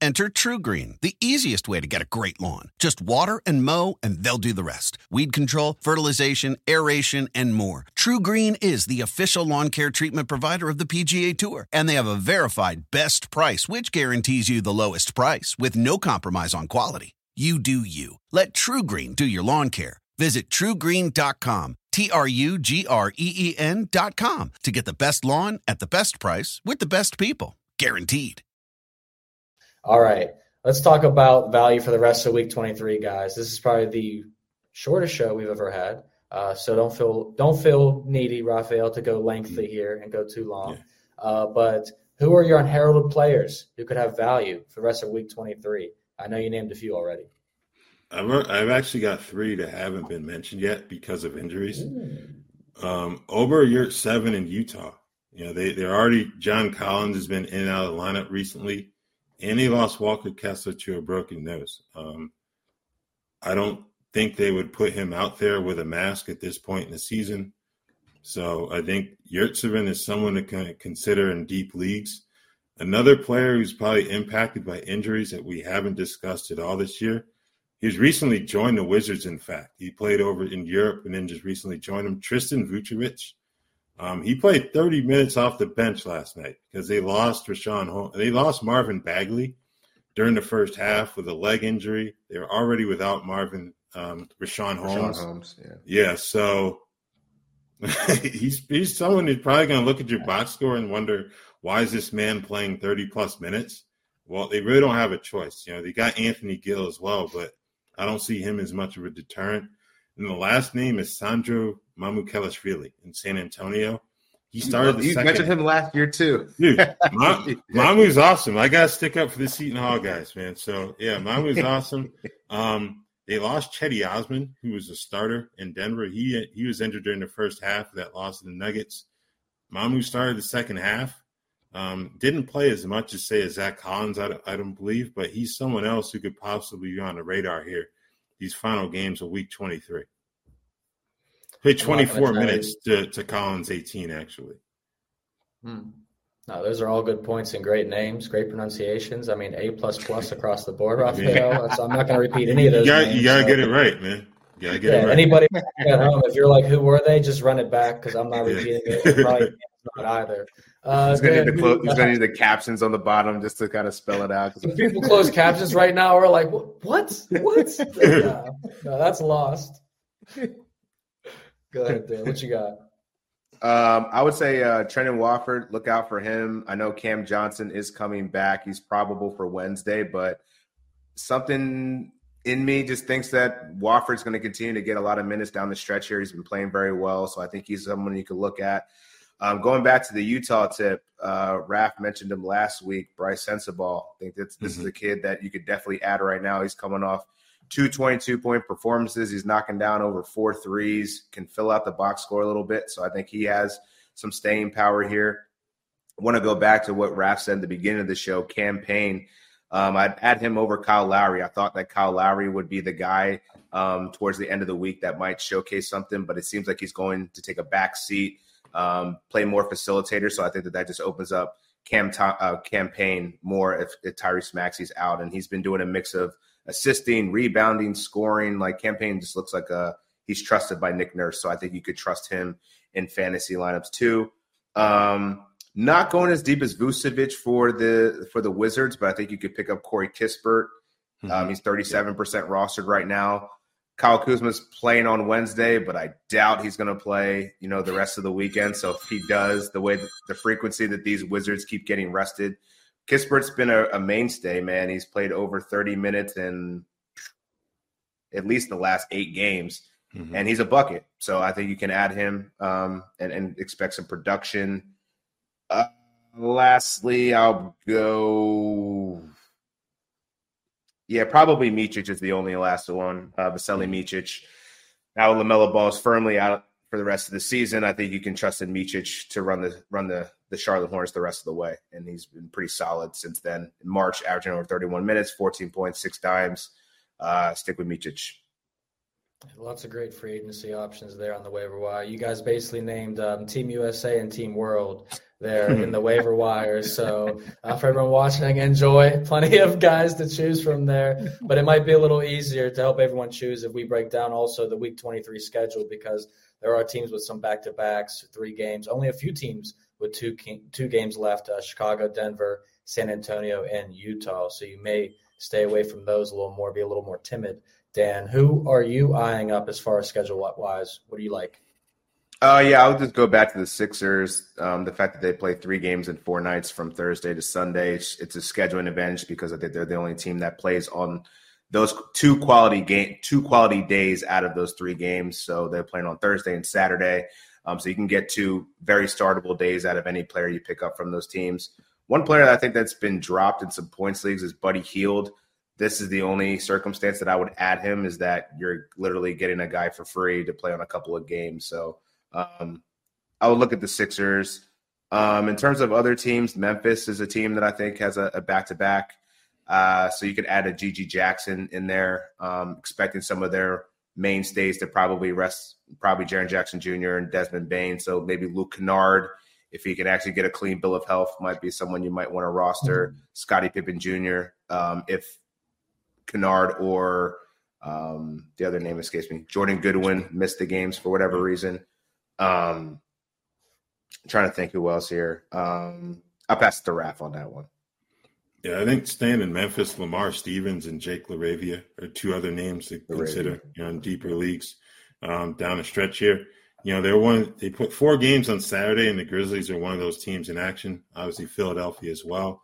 Speaker 8: Enter TruGreen, the easiest way to get a great lawn. Just water and mow, and they'll do the rest. Weed control, fertilization, aeration, and more. TruGreen is the official lawn care treatment provider of the PGA Tour, and they have a verified best price, which guarantees you the lowest price with no compromise on quality. You do you. Let TruGreen do your lawn care. Visit TruGreen.com, TruGreen.com, to get the best lawn at the best price with the best people. Guaranteed.
Speaker 3: All right, let's talk about value for the rest of week 23, guys. This is probably the shortest show we've ever had, so don't feel needy, Raphael, to go lengthy here and go too long. But who are your unheralded players who could have value for the rest of week 23? I know you named a few already.
Speaker 4: I've actually got 3 that haven't been mentioned yet because of injuries. Ober Yurtseven in Utah. You know, they're already – John Collins has been in and out of the lineup recently, and they lost Walker Kessler to a broken nose. I don't think they would put him out there with a mask at this point in the season. So I think Yurtseven is someone to consider in deep leagues. Another player who's probably impacted by injuries that we haven't discussed at all this year. He's recently joined the Wizards, in fact. He played over in Europe and then just recently joined them. Tristan Vucevic. He played 30 minutes off the bench last night because they lost Marvin Bagley during the first half with a leg injury. They were already without Richaun Holmes. Yeah, so he's someone who's probably going to look at your box score and wonder, why is this man playing 30-plus minutes? Well, they really don't have a choice. You know, they got Anthony Gill as well, but I don't see him as much of a deterrent. And the last name is Sandro Mamukelashvili in San Antonio. He started
Speaker 5: You mentioned him last year, too.
Speaker 4: Dude, Mamu's awesome. I got to stick up for the Seton Hall guys, man. So, yeah, Mamu's awesome. They lost Chetty Osman, who was a starter in Denver. He was injured during the first half of that loss to the Nuggets. Mamu started the second half. Didn't play as much as, say, Zach Collins, I don't believe, but he's someone else who could possibly be on the radar here these final games of week 23. Played 24 minutes to Collins' 18, actually.
Speaker 3: No, those are all good points and great names, great pronunciations. I mean, A++ across the board, Raphael. So I'm not going to repeat any of those names.
Speaker 4: You got to get it right, man. You got to get it right.
Speaker 3: Anybody at home, if you're like, who were they, just run it back because I'm not repeating it. Probably not either.
Speaker 5: He's going to need the captions on the bottom just to kind of spell it out.
Speaker 3: People close captions right now are like, what? No, that's lost. Go ahead, Dan. What you got?
Speaker 5: I would say Trendon Watford, look out for him. I know Cam Johnson is coming back. He's probable for Wednesday, but something in me just thinks that Watford's going to continue to get a lot of minutes down the stretch here. He's been playing very well, so I think he's someone you could look at. Going back to the Utah tip, Raph mentioned him last week, Bryce Sensabaugh. I think this is a kid that you could definitely add right now. He's coming off 2 22-point performances. He's knocking down over 4 threes, can fill out the box score a little bit. So I think he has some staying power here. I want to go back to what Raph said at the beginning of the show, Cam Payne. I'd add him over Kyle Lowry. I thought that Kyle Lowry would be the guy towards the end of the week that might showcase something, but it seems like he's going to take a back seat, play more facilitator. So I think that just opens up Cam Payne more if Tyrese Maxey's out. And he's been doing a mix of assisting, rebounding, scoring. Like Cam Payne just looks like he's trusted by Nick Nurse. So I think you could trust him in fantasy lineups too. Not going as deep as Vucevic for the Wizards, but I think you could pick up Corey Kispert. He's 37% rostered right now. Kyle Kuzma's playing on Wednesday, but I doubt he's going to play, the rest of the weekend. So if he does, the frequency that these Wizards keep getting rested, Kispert's been a mainstay, man. He's played over 30 minutes in at least the last 8 games, and he's a bucket. So I think you can add him and expect some production. Lastly, I'll go. Yeah, probably Micic is the only last one. Vasily Micic. Now LaMelo Ball is firmly out for the rest of the season. I think you can trust in Micic to run the Charlotte Hornets the rest of the way, and he's been pretty solid since then. In March, averaging over 31 minutes, 14 points, 6 dimes. Stick with Micic.
Speaker 3: Lots of great free agency options there on the waiver wire. You guys basically named Team USA and Team World there in the waiver wire. So for everyone watching, enjoy. Plenty of guys to choose from there. But it might be a little easier to help everyone choose if we break down also the Week 23 schedule, because there are teams with some back-to-backs, 3 games. Only a few teams with two games left, Chicago, Denver, San Antonio, and Utah. So you may stay away from those a little more, be a little more timid. Dan, who are you eyeing up as far as schedule-wise? What do you like?
Speaker 5: I'll just go back to the Sixers. The fact that they play 3 games in 4 nights from Thursday to Sunday, it's a scheduling advantage because I think they're the only team that plays on those two quality days out of those 3 games. So they're playing on Thursday and Saturday. So you can get 2 very startable days out of any player you pick up from those teams. One player that I think that's been dropped in some points leagues is Buddy Hield. This is the only circumstance that I would add him, is that you're literally getting a guy for free to play on a couple of games. So I would look at the Sixers. In terms of other teams, Memphis is a team that I think has a back-to-back. So you could add a Gigi Jackson in there, expecting some of their mainstays to probably rest, probably Jaren Jackson Jr. and Desmond Bane. So maybe Luke Kennard, if he can actually get a clean bill of health, might be someone you might want to roster. Mm-hmm. Scottie Pippen Jr., if Kennard or the other name escapes me, Jordan Goodwin missed the games for whatever reason. I'm trying to think who else here. I'll pass it to Raph on that one.
Speaker 4: Yeah, I think staying in Memphis, Lamar Stevens and Jake LaRavia are 2 other names to consider in deeper leagues down the stretch here. They put 4 games on Saturday, and the Grizzlies are one of those teams in action. Obviously, Philadelphia as well.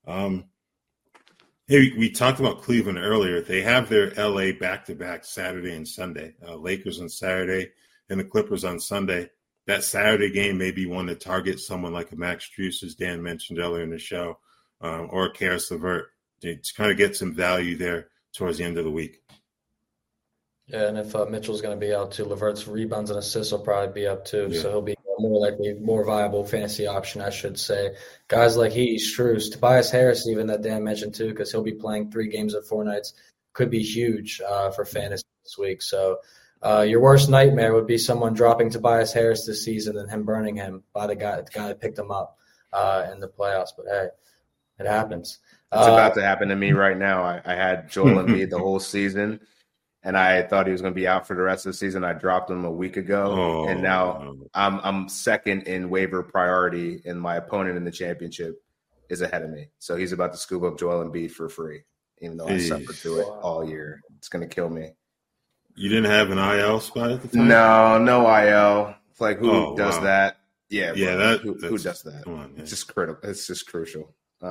Speaker 4: Hey, we talked about Cleveland earlier. They have their LA back-to-back Saturday and Sunday. Lakers on Saturday and the Clippers on Sunday. That Saturday game may be one to target someone like a Max Strus, as Dan mentioned earlier in the show, or a Karis LeVert to kind of get some value there towards the end of the week.
Speaker 3: Yeah, and if Mitchell's going to be out too, LeVert's rebounds and assists will probably be up too. Yeah. So he'll be more viable fantasy option, I should say. Guys like Strus, Tobias Harris, even that Dan mentioned too, because he'll be playing 3 games at 4 nights, could be huge for fantasy this week. So your worst nightmare would be someone dropping Tobias Harris this season and him burning him by the guy that picked him up in the playoffs. But hey, it happens.
Speaker 5: It's about to happen to me right now. I had Joel Embiid the whole season, and I thought he was going to be out for the rest of the season. I dropped him a week ago, and now I'm second in waiver priority, and my opponent in the championship is ahead of me. So he's about to scoop up Joel Embiid for free, even though I suffered through it all year. It's going to kill me.
Speaker 4: You didn't have an IL spot at the time?
Speaker 5: No IL. It's like, who does that? Yeah, who does that?
Speaker 4: Come on, man.
Speaker 5: It's just critical. It's just crucial.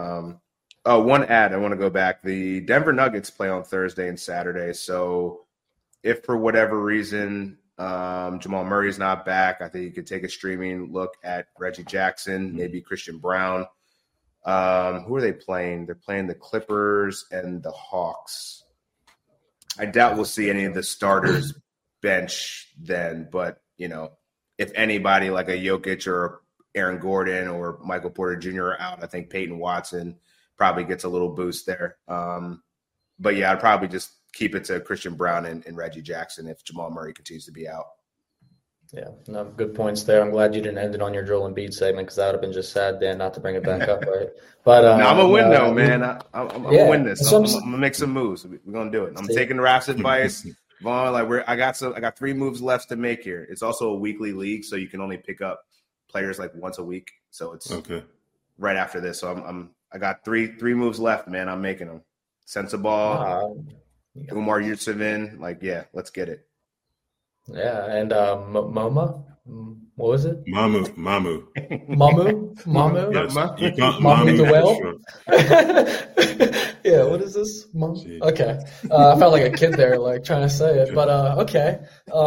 Speaker 5: One ad. I want to go back. The Denver Nuggets play on Thursday and Saturday. So if for whatever reason Jamal Murray is not back, I think you could take a streaming look at Reggie Jackson, maybe Christian Brown. Who are they playing? They're playing the Clippers and the Hawks. I doubt we'll see any of the starters bench then, but, if anybody like a Jokic or Aaron Gordon or Michael Porter Jr. are out, I think Peyton Watson probably gets a little boost there. But, yeah, I'd probably just keep it to Christian Brown and Reggie Jackson if Jamal Murray continues to be out.
Speaker 3: Yeah, no, good points there. I'm glad you didn't end it on your Joel Embiid segment, because that would have been just sad, Dan, not to bring it back up, right? But
Speaker 5: I'm going to win, though, man. I'm going to win this. I'm going to make some moves. We're going to do it. I'm taking Raph's advice. Vaughn, I got 3 moves left to make here. It's also a weekly league, so you can only pick up players like once a week. So it's right after this. So I got three moves left, man. I'm making them. Sensabaugh, Umar Yurtseven. Let's get it.
Speaker 3: Yeah, and MoMA, what was it?
Speaker 4: Mamu.
Speaker 3: Mamu?
Speaker 4: Yes, you can't
Speaker 3: Mamu the whale? Yeah, what is this? Okay. I felt like a kid there, trying to say it, but okay.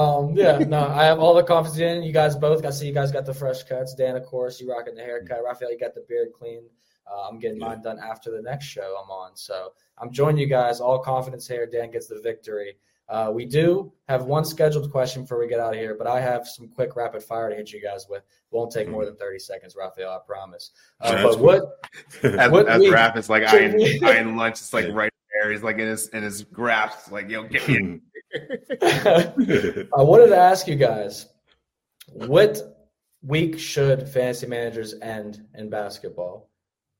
Speaker 3: I have all the confidence in you guys both. I see you guys got the fresh cuts. Dan, of course, you rocking the haircut. Raphael, you got the beard clean. I'm getting mine done after the next show I'm on. So I'm joining you guys. All confidence here. Dan gets the victory. We do have one scheduled question before we get out of here, but I have some quick rapid fire to hit you guys with. Won't take more than 30 seconds, Raphael, I promise. But
Speaker 5: as Raph is eyeing lunch, it's right there. He's in his grasp, get me in.
Speaker 3: I wanted to ask you guys, what week should fantasy managers end in basketball?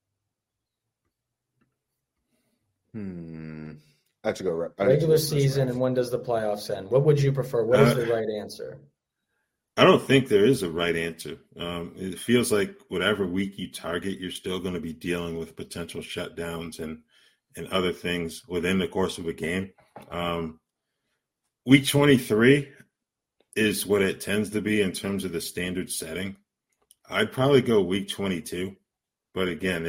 Speaker 5: I have to go
Speaker 3: regular season, and when does the playoffs end? What would you prefer? What is the right answer?
Speaker 4: I don't think there is a right answer. It feels like whatever week you target, you're still going to be dealing with potential shutdowns and other things within the course of a game. Week 23 is what it tends to be in terms of the standard setting. I'd probably go week 22, but again,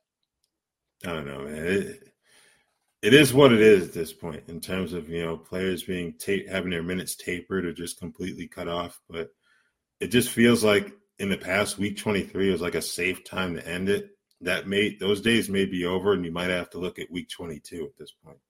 Speaker 4: I don't know, man. It is what it is at this point in terms of, players being having their minutes tapered or just completely cut off. But it just feels like in the past, week 23 was like a safe time to end it. Those days may be over, and you might have to look at week 22 at this point.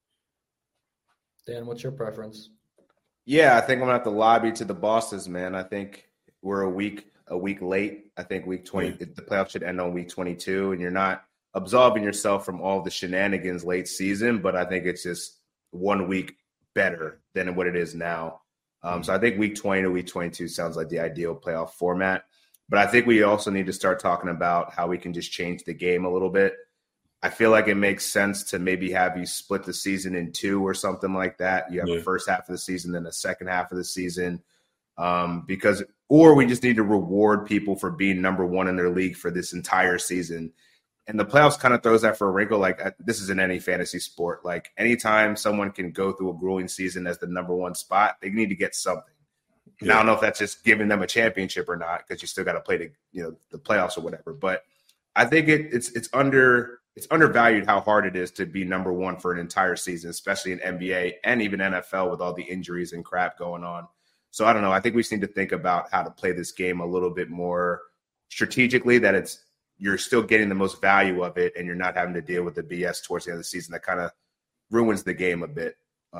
Speaker 3: Dan, what's your preference?
Speaker 5: Yeah, I think I'm gonna have to lobby to the bosses, man. I think we're a week late. I think week 20, the playoffs should end on week 22, and you're not absolving yourself from all the shenanigans late season, but I think it's just 1 week better than what it is now. So I think week 20 to week 22 sounds like the ideal playoff format. But I think we also need to start talking about how we can just change the game a little bit. I feel like it makes sense to maybe have you split the season in two or something like that. You have the first half of the season, then the second half of the season. Or we just need to reward people for being number one in their league for this entire season. And the playoffs kind of throws that for a wrinkle. Like, this is in any fantasy sport. Like, anytime someone can go through a grueling season as the number one spot, they need to get something. And I don't know if that's just giving them a championship or not, because you still got to play the playoffs or whatever. But I think it's undervalued how hard it is to be number one for an entire season, especially in NBA and even NFL with all the injuries and crap going on. So I don't know. I think we just need to think about how to play this game a little bit more strategically, that you're still getting the most value of it, and you're not having to deal with the BS towards the end of the season that kind of ruins the game a bit.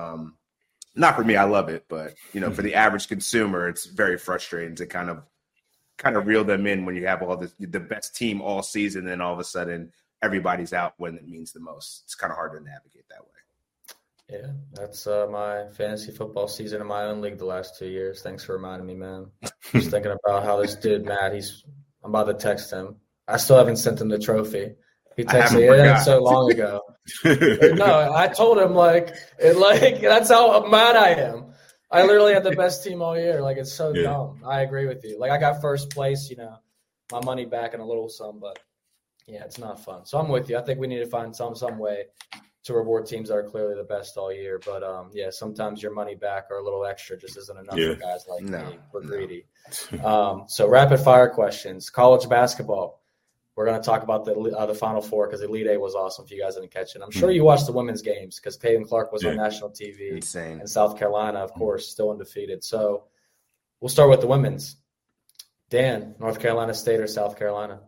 Speaker 5: Not for me, I love it, but for the average consumer, it's very frustrating to kind of reel them in when you have all the best team all season, and all of a sudden everybody's out when it means the most. It's kind of hard to navigate that way.
Speaker 3: Yeah, that's my fantasy football season in my own league the last 2 years. Thanks for reminding me, man. Just thinking about how this dude, Matt, I'm about to text him. I still haven't sent him the trophy. He texted me, it ain't so long ago. No, I told him, that's how mad I am. I literally had the best team all year. Like, it's so dumb. I agree with you. Like, I got first place, my money back and a little some, but yeah, it's not fun. So I'm with you. I think we need to find some way to reward teams that are clearly the best all year. But sometimes your money back or a little extra just isn't enough for guys like me. We're greedy. So rapid fire questions. College basketball. We're going to talk about the Final Four because Elite Eight was awesome if you guys didn't catch it. I'm sure you watched the women's games because Caitlin Clark was on national TV.
Speaker 5: Insane.
Speaker 3: And South Carolina, of course, still undefeated. So we'll start with the women's. Dan, North Carolina State or South Carolina?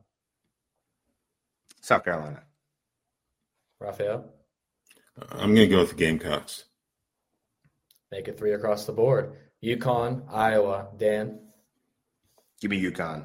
Speaker 5: South Carolina.
Speaker 3: Raphael?
Speaker 4: I'm going to go with the Gamecocks.
Speaker 3: Make it 3 across the board. UConn, Iowa. Dan?
Speaker 5: Give me UConn.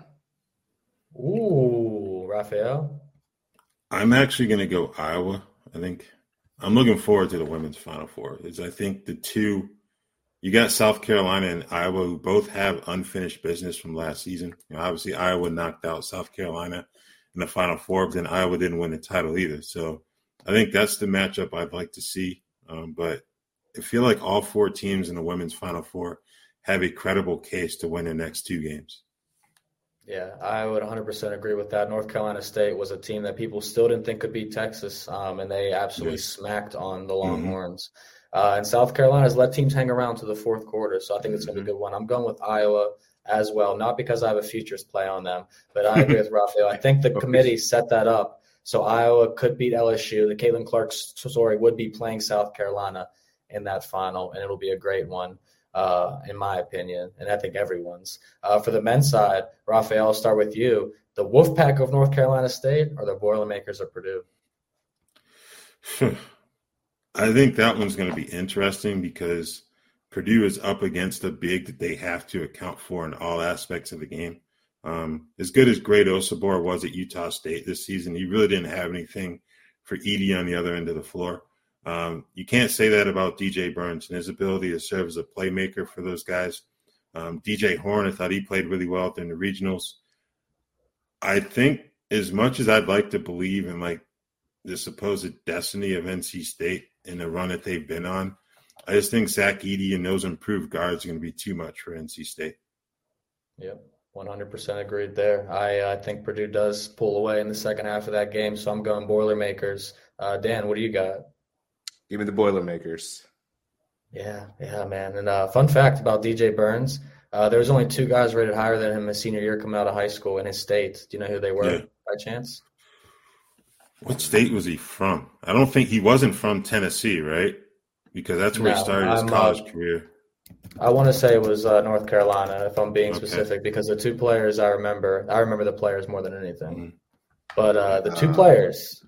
Speaker 3: Ooh, Raphael?
Speaker 4: I'm actually going to go Iowa. I think I'm looking forward to the women's Final Four. I think the two, you got South Carolina and Iowa, who both have unfinished business from last season. Obviously, Iowa knocked out South Carolina in the Final Four, but then Iowa didn't win the title either. So I think that's the matchup I'd like to see. But I feel like all 4 teams in the women's Final Four have a credible case to win the next 2 games.
Speaker 3: Yeah, I would 100% agree with that. North Carolina State was a team that people still didn't think could beat Texas, and they absolutely smacked on the Longhorns. And South Carolina has let teams hang around to the fourth quarter, so I think it's going to be a good one. I'm going with Iowa as well, not because I have a futures play on them, but I agree with Raphael. I think the committee set that up so Iowa could beat LSU. The Caitlin Clark story would be playing South Carolina in that final, and it'll be a great one. In my opinion, and I think everyone's. For the men's side, Raphael, I'll start with you. The Wolfpack of North Carolina State or the Boilermakers of Purdue?
Speaker 4: I think that one's going to be interesting because Purdue is up against a big that they have to account for in all aspects of the game. As good as Great Osabor was at Utah State this season, he really didn't have anything for Edey on the other end of the floor. You can't say that about DJ Burns and his ability to serve as a playmaker for those guys. DJ Horn, I thought he played really well during the regionals. I think as much as I'd like to believe in like the supposed destiny of NC State and the run that they've been on, I just think Zach Edey and those improved guards are going to be too much for NC State.
Speaker 3: Yep, 100% agreed there. I think Purdue does pull away in the second half of that game, so I'm going Boilermakers. Dan, what do you got?
Speaker 5: Give me the Boilermakers.
Speaker 3: Yeah, man. And fun fact about DJ Burns, there was only 2 guys rated higher than him his senior year coming out of high school in his state. Do you know who they were by chance?
Speaker 4: What state was he from? I don't think he wasn't from Tennessee, right? Because that's where he started his college career.
Speaker 3: I want to say it was North Carolina, if I'm being specific, because the 2 players I remember the players more than anything. Mm-hmm. But the 2 players,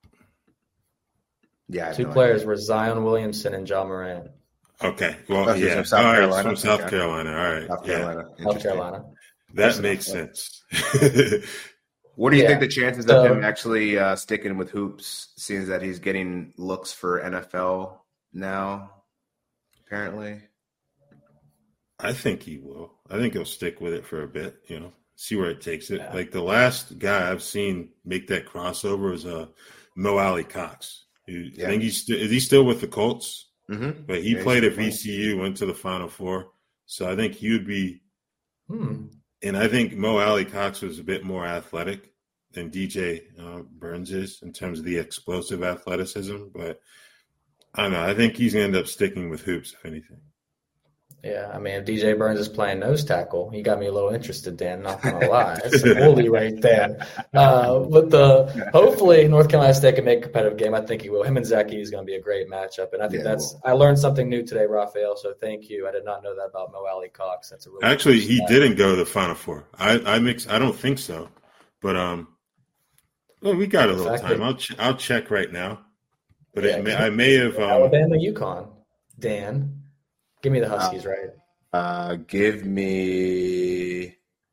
Speaker 3: players were Zion Williamson and John Morant.
Speaker 4: Okay, well, from South Carolina. From South Carolina, all right.
Speaker 3: South Carolina.
Speaker 4: That makes sense.
Speaker 5: What do you think the chances of him actually sticking with hoops, seeing that he's getting looks for NFL now, apparently?
Speaker 4: I think he will. I think he'll stick with it for a bit, see where it takes it. Yeah. Like the last guy I've seen make that crossover is Mo Alley Cox. I think is he still with the Colts?
Speaker 5: Mm-hmm.
Speaker 4: But he played at VCU, went to the Final Four. So I think he would be and I think Mo Alley Cox was a bit more athletic than DJ Burns is in terms of the explosive athleticism. But I don't know. I think he's going to end up sticking with hoops, if anything.
Speaker 3: Yeah, I mean, if DJ Burns is playing nose tackle, you got me a little interested, Dan, not going to lie. It's a bully right there. But hopefully North Carolina State can make a competitive game. I think he will. Him and Zach Edey is going to be a great matchup. And I think I learned something new today, Raphael, so thank you. I did not know that about Mo Alley Cox. That's a really
Speaker 4: Actually, he didn't go to the Final Four. I don't think so. But well, we got a little time. I'll check right now. But I may have
Speaker 3: Alabama, UConn. Dan. Give me the Huskies, right?
Speaker 5: Give me.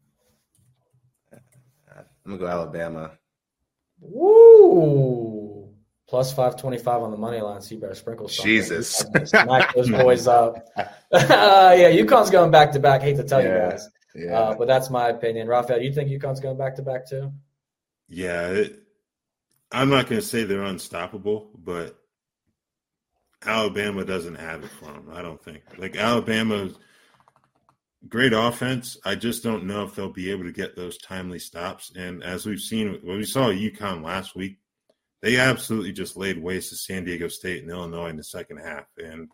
Speaker 5: I'm gonna go Alabama.
Speaker 3: Woo! Plus 525 on the money line. So you better sprinkle something.
Speaker 5: Jesus,
Speaker 3: smack those boys up. UConn's going back to back. Hate to tell you guys, but that's my opinion. Raphael, you think UConn's going back to back too?
Speaker 4: Yeah, I'm not going to say they're unstoppable, but Alabama doesn't have it for them, I don't think. Like, Alabama's great offense. I just don't know if they'll be able to get those timely stops. And as we've seen, when we saw UConn last week, they absolutely just laid waste to San Diego State and Illinois in the second half. And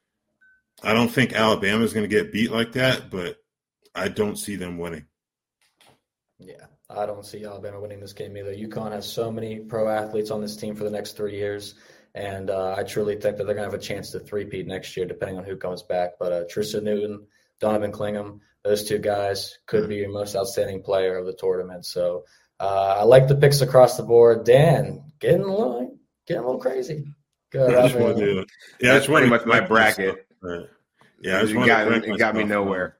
Speaker 4: I don't think Alabama's going to get beat like that, but I don't see them winning.
Speaker 3: Yeah, I don't see Alabama winning this game either. UConn has so many pro athletes on this team for the next 3 years. And I truly think that they're going to have a chance to three-peat next year, depending on who comes back. But Tristan Newton, Donovan Clingham, those 2 guys could be your most outstanding player of the tournament. So I like the picks across the board. Dan, getting a little crazy. Good.
Speaker 5: That's pretty much my bracket.
Speaker 4: Right. Yeah,
Speaker 5: it got me nowhere.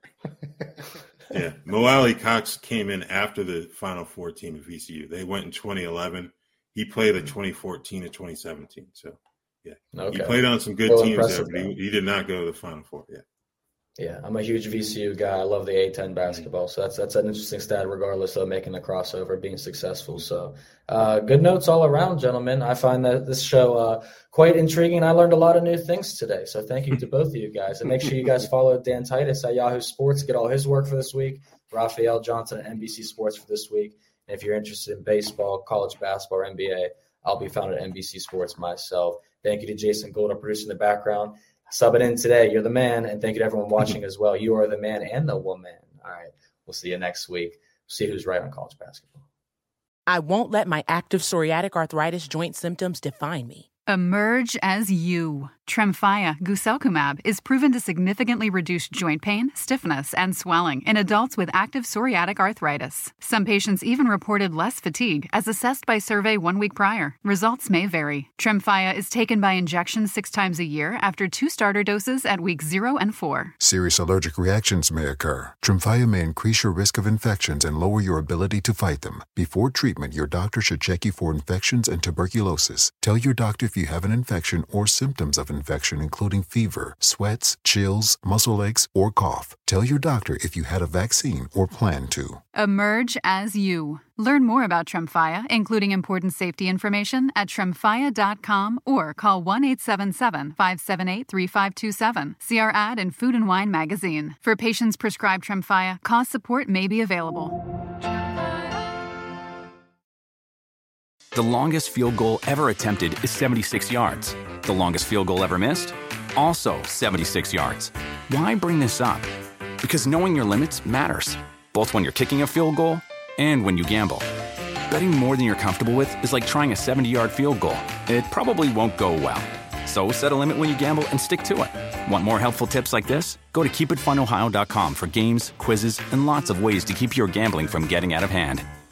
Speaker 4: Yeah, Mo Alley Cox came in after the Final Four team at VCU. They went in 2011. He played at 2014 and 2017. So, he played on some good teams there, but he did not go to the Final Four.
Speaker 3: Yeah, I'm a huge VCU guy. I love the A10 basketball. So that's an interesting stat, regardless of making the crossover, being successful. So good notes all around, gentlemen. I find that this show quite intriguing. I learned a lot of new things today. So thank you to both of you guys. And make sure you guys follow Dan Titus at Yahoo Sports. Get all his work for this week. Raphael Johnson at NBC Sports for this week. And if you're interested in baseball, college basketball, or NBA, I'll be found at NBC Sports myself. Thank you to Jason Gould, our producer in the background. Subbing in today. You're the man. And thank you to everyone watching as well. You are the man and the woman. All right. We'll see you next week. See who's right on college basketball.
Speaker 9: I won't let my active psoriatic arthritis joint symptoms define me.
Speaker 10: Emerge as you. Tremfya guselkumab is proven to significantly reduce joint pain, stiffness, and swelling in adults with active psoriatic arthritis. Some patients even reported less fatigue as assessed by survey 1 week prior. Results may vary. Tremfya is taken by injection 6 times a year after 2 starter doses at weeks 0 and 4.
Speaker 11: Serious allergic reactions may occur. Tremfya may increase your risk of infections and lower your ability to fight them. Before treatment, your doctor should check you for infections and tuberculosis. Tell your doctor if if you have an infection or symptoms of infection, including fever, sweats, chills, muscle aches, or cough. Tell your doctor if you had a vaccine or plan to.
Speaker 10: Emerge as you. Learn more about Tremfya, including important safety information, at tremfya.com or call 1-877-578-3527. See our ad in Food and Wine magazine. For patients prescribed Tremfya, cost support may be available.
Speaker 7: The longest field goal ever attempted is 76 yards. The longest field goal ever missed? Also 76 yards. Why bring this up? Because knowing your limits matters, both when you're kicking a field goal and when you gamble. Betting more than you're comfortable with is like trying a 70-yard field goal. It probably won't go well. So set a limit when you gamble and stick to it. Want more helpful tips like this? Go to keepitfunohio.com for games, quizzes, and lots of ways to keep your gambling from getting out of hand.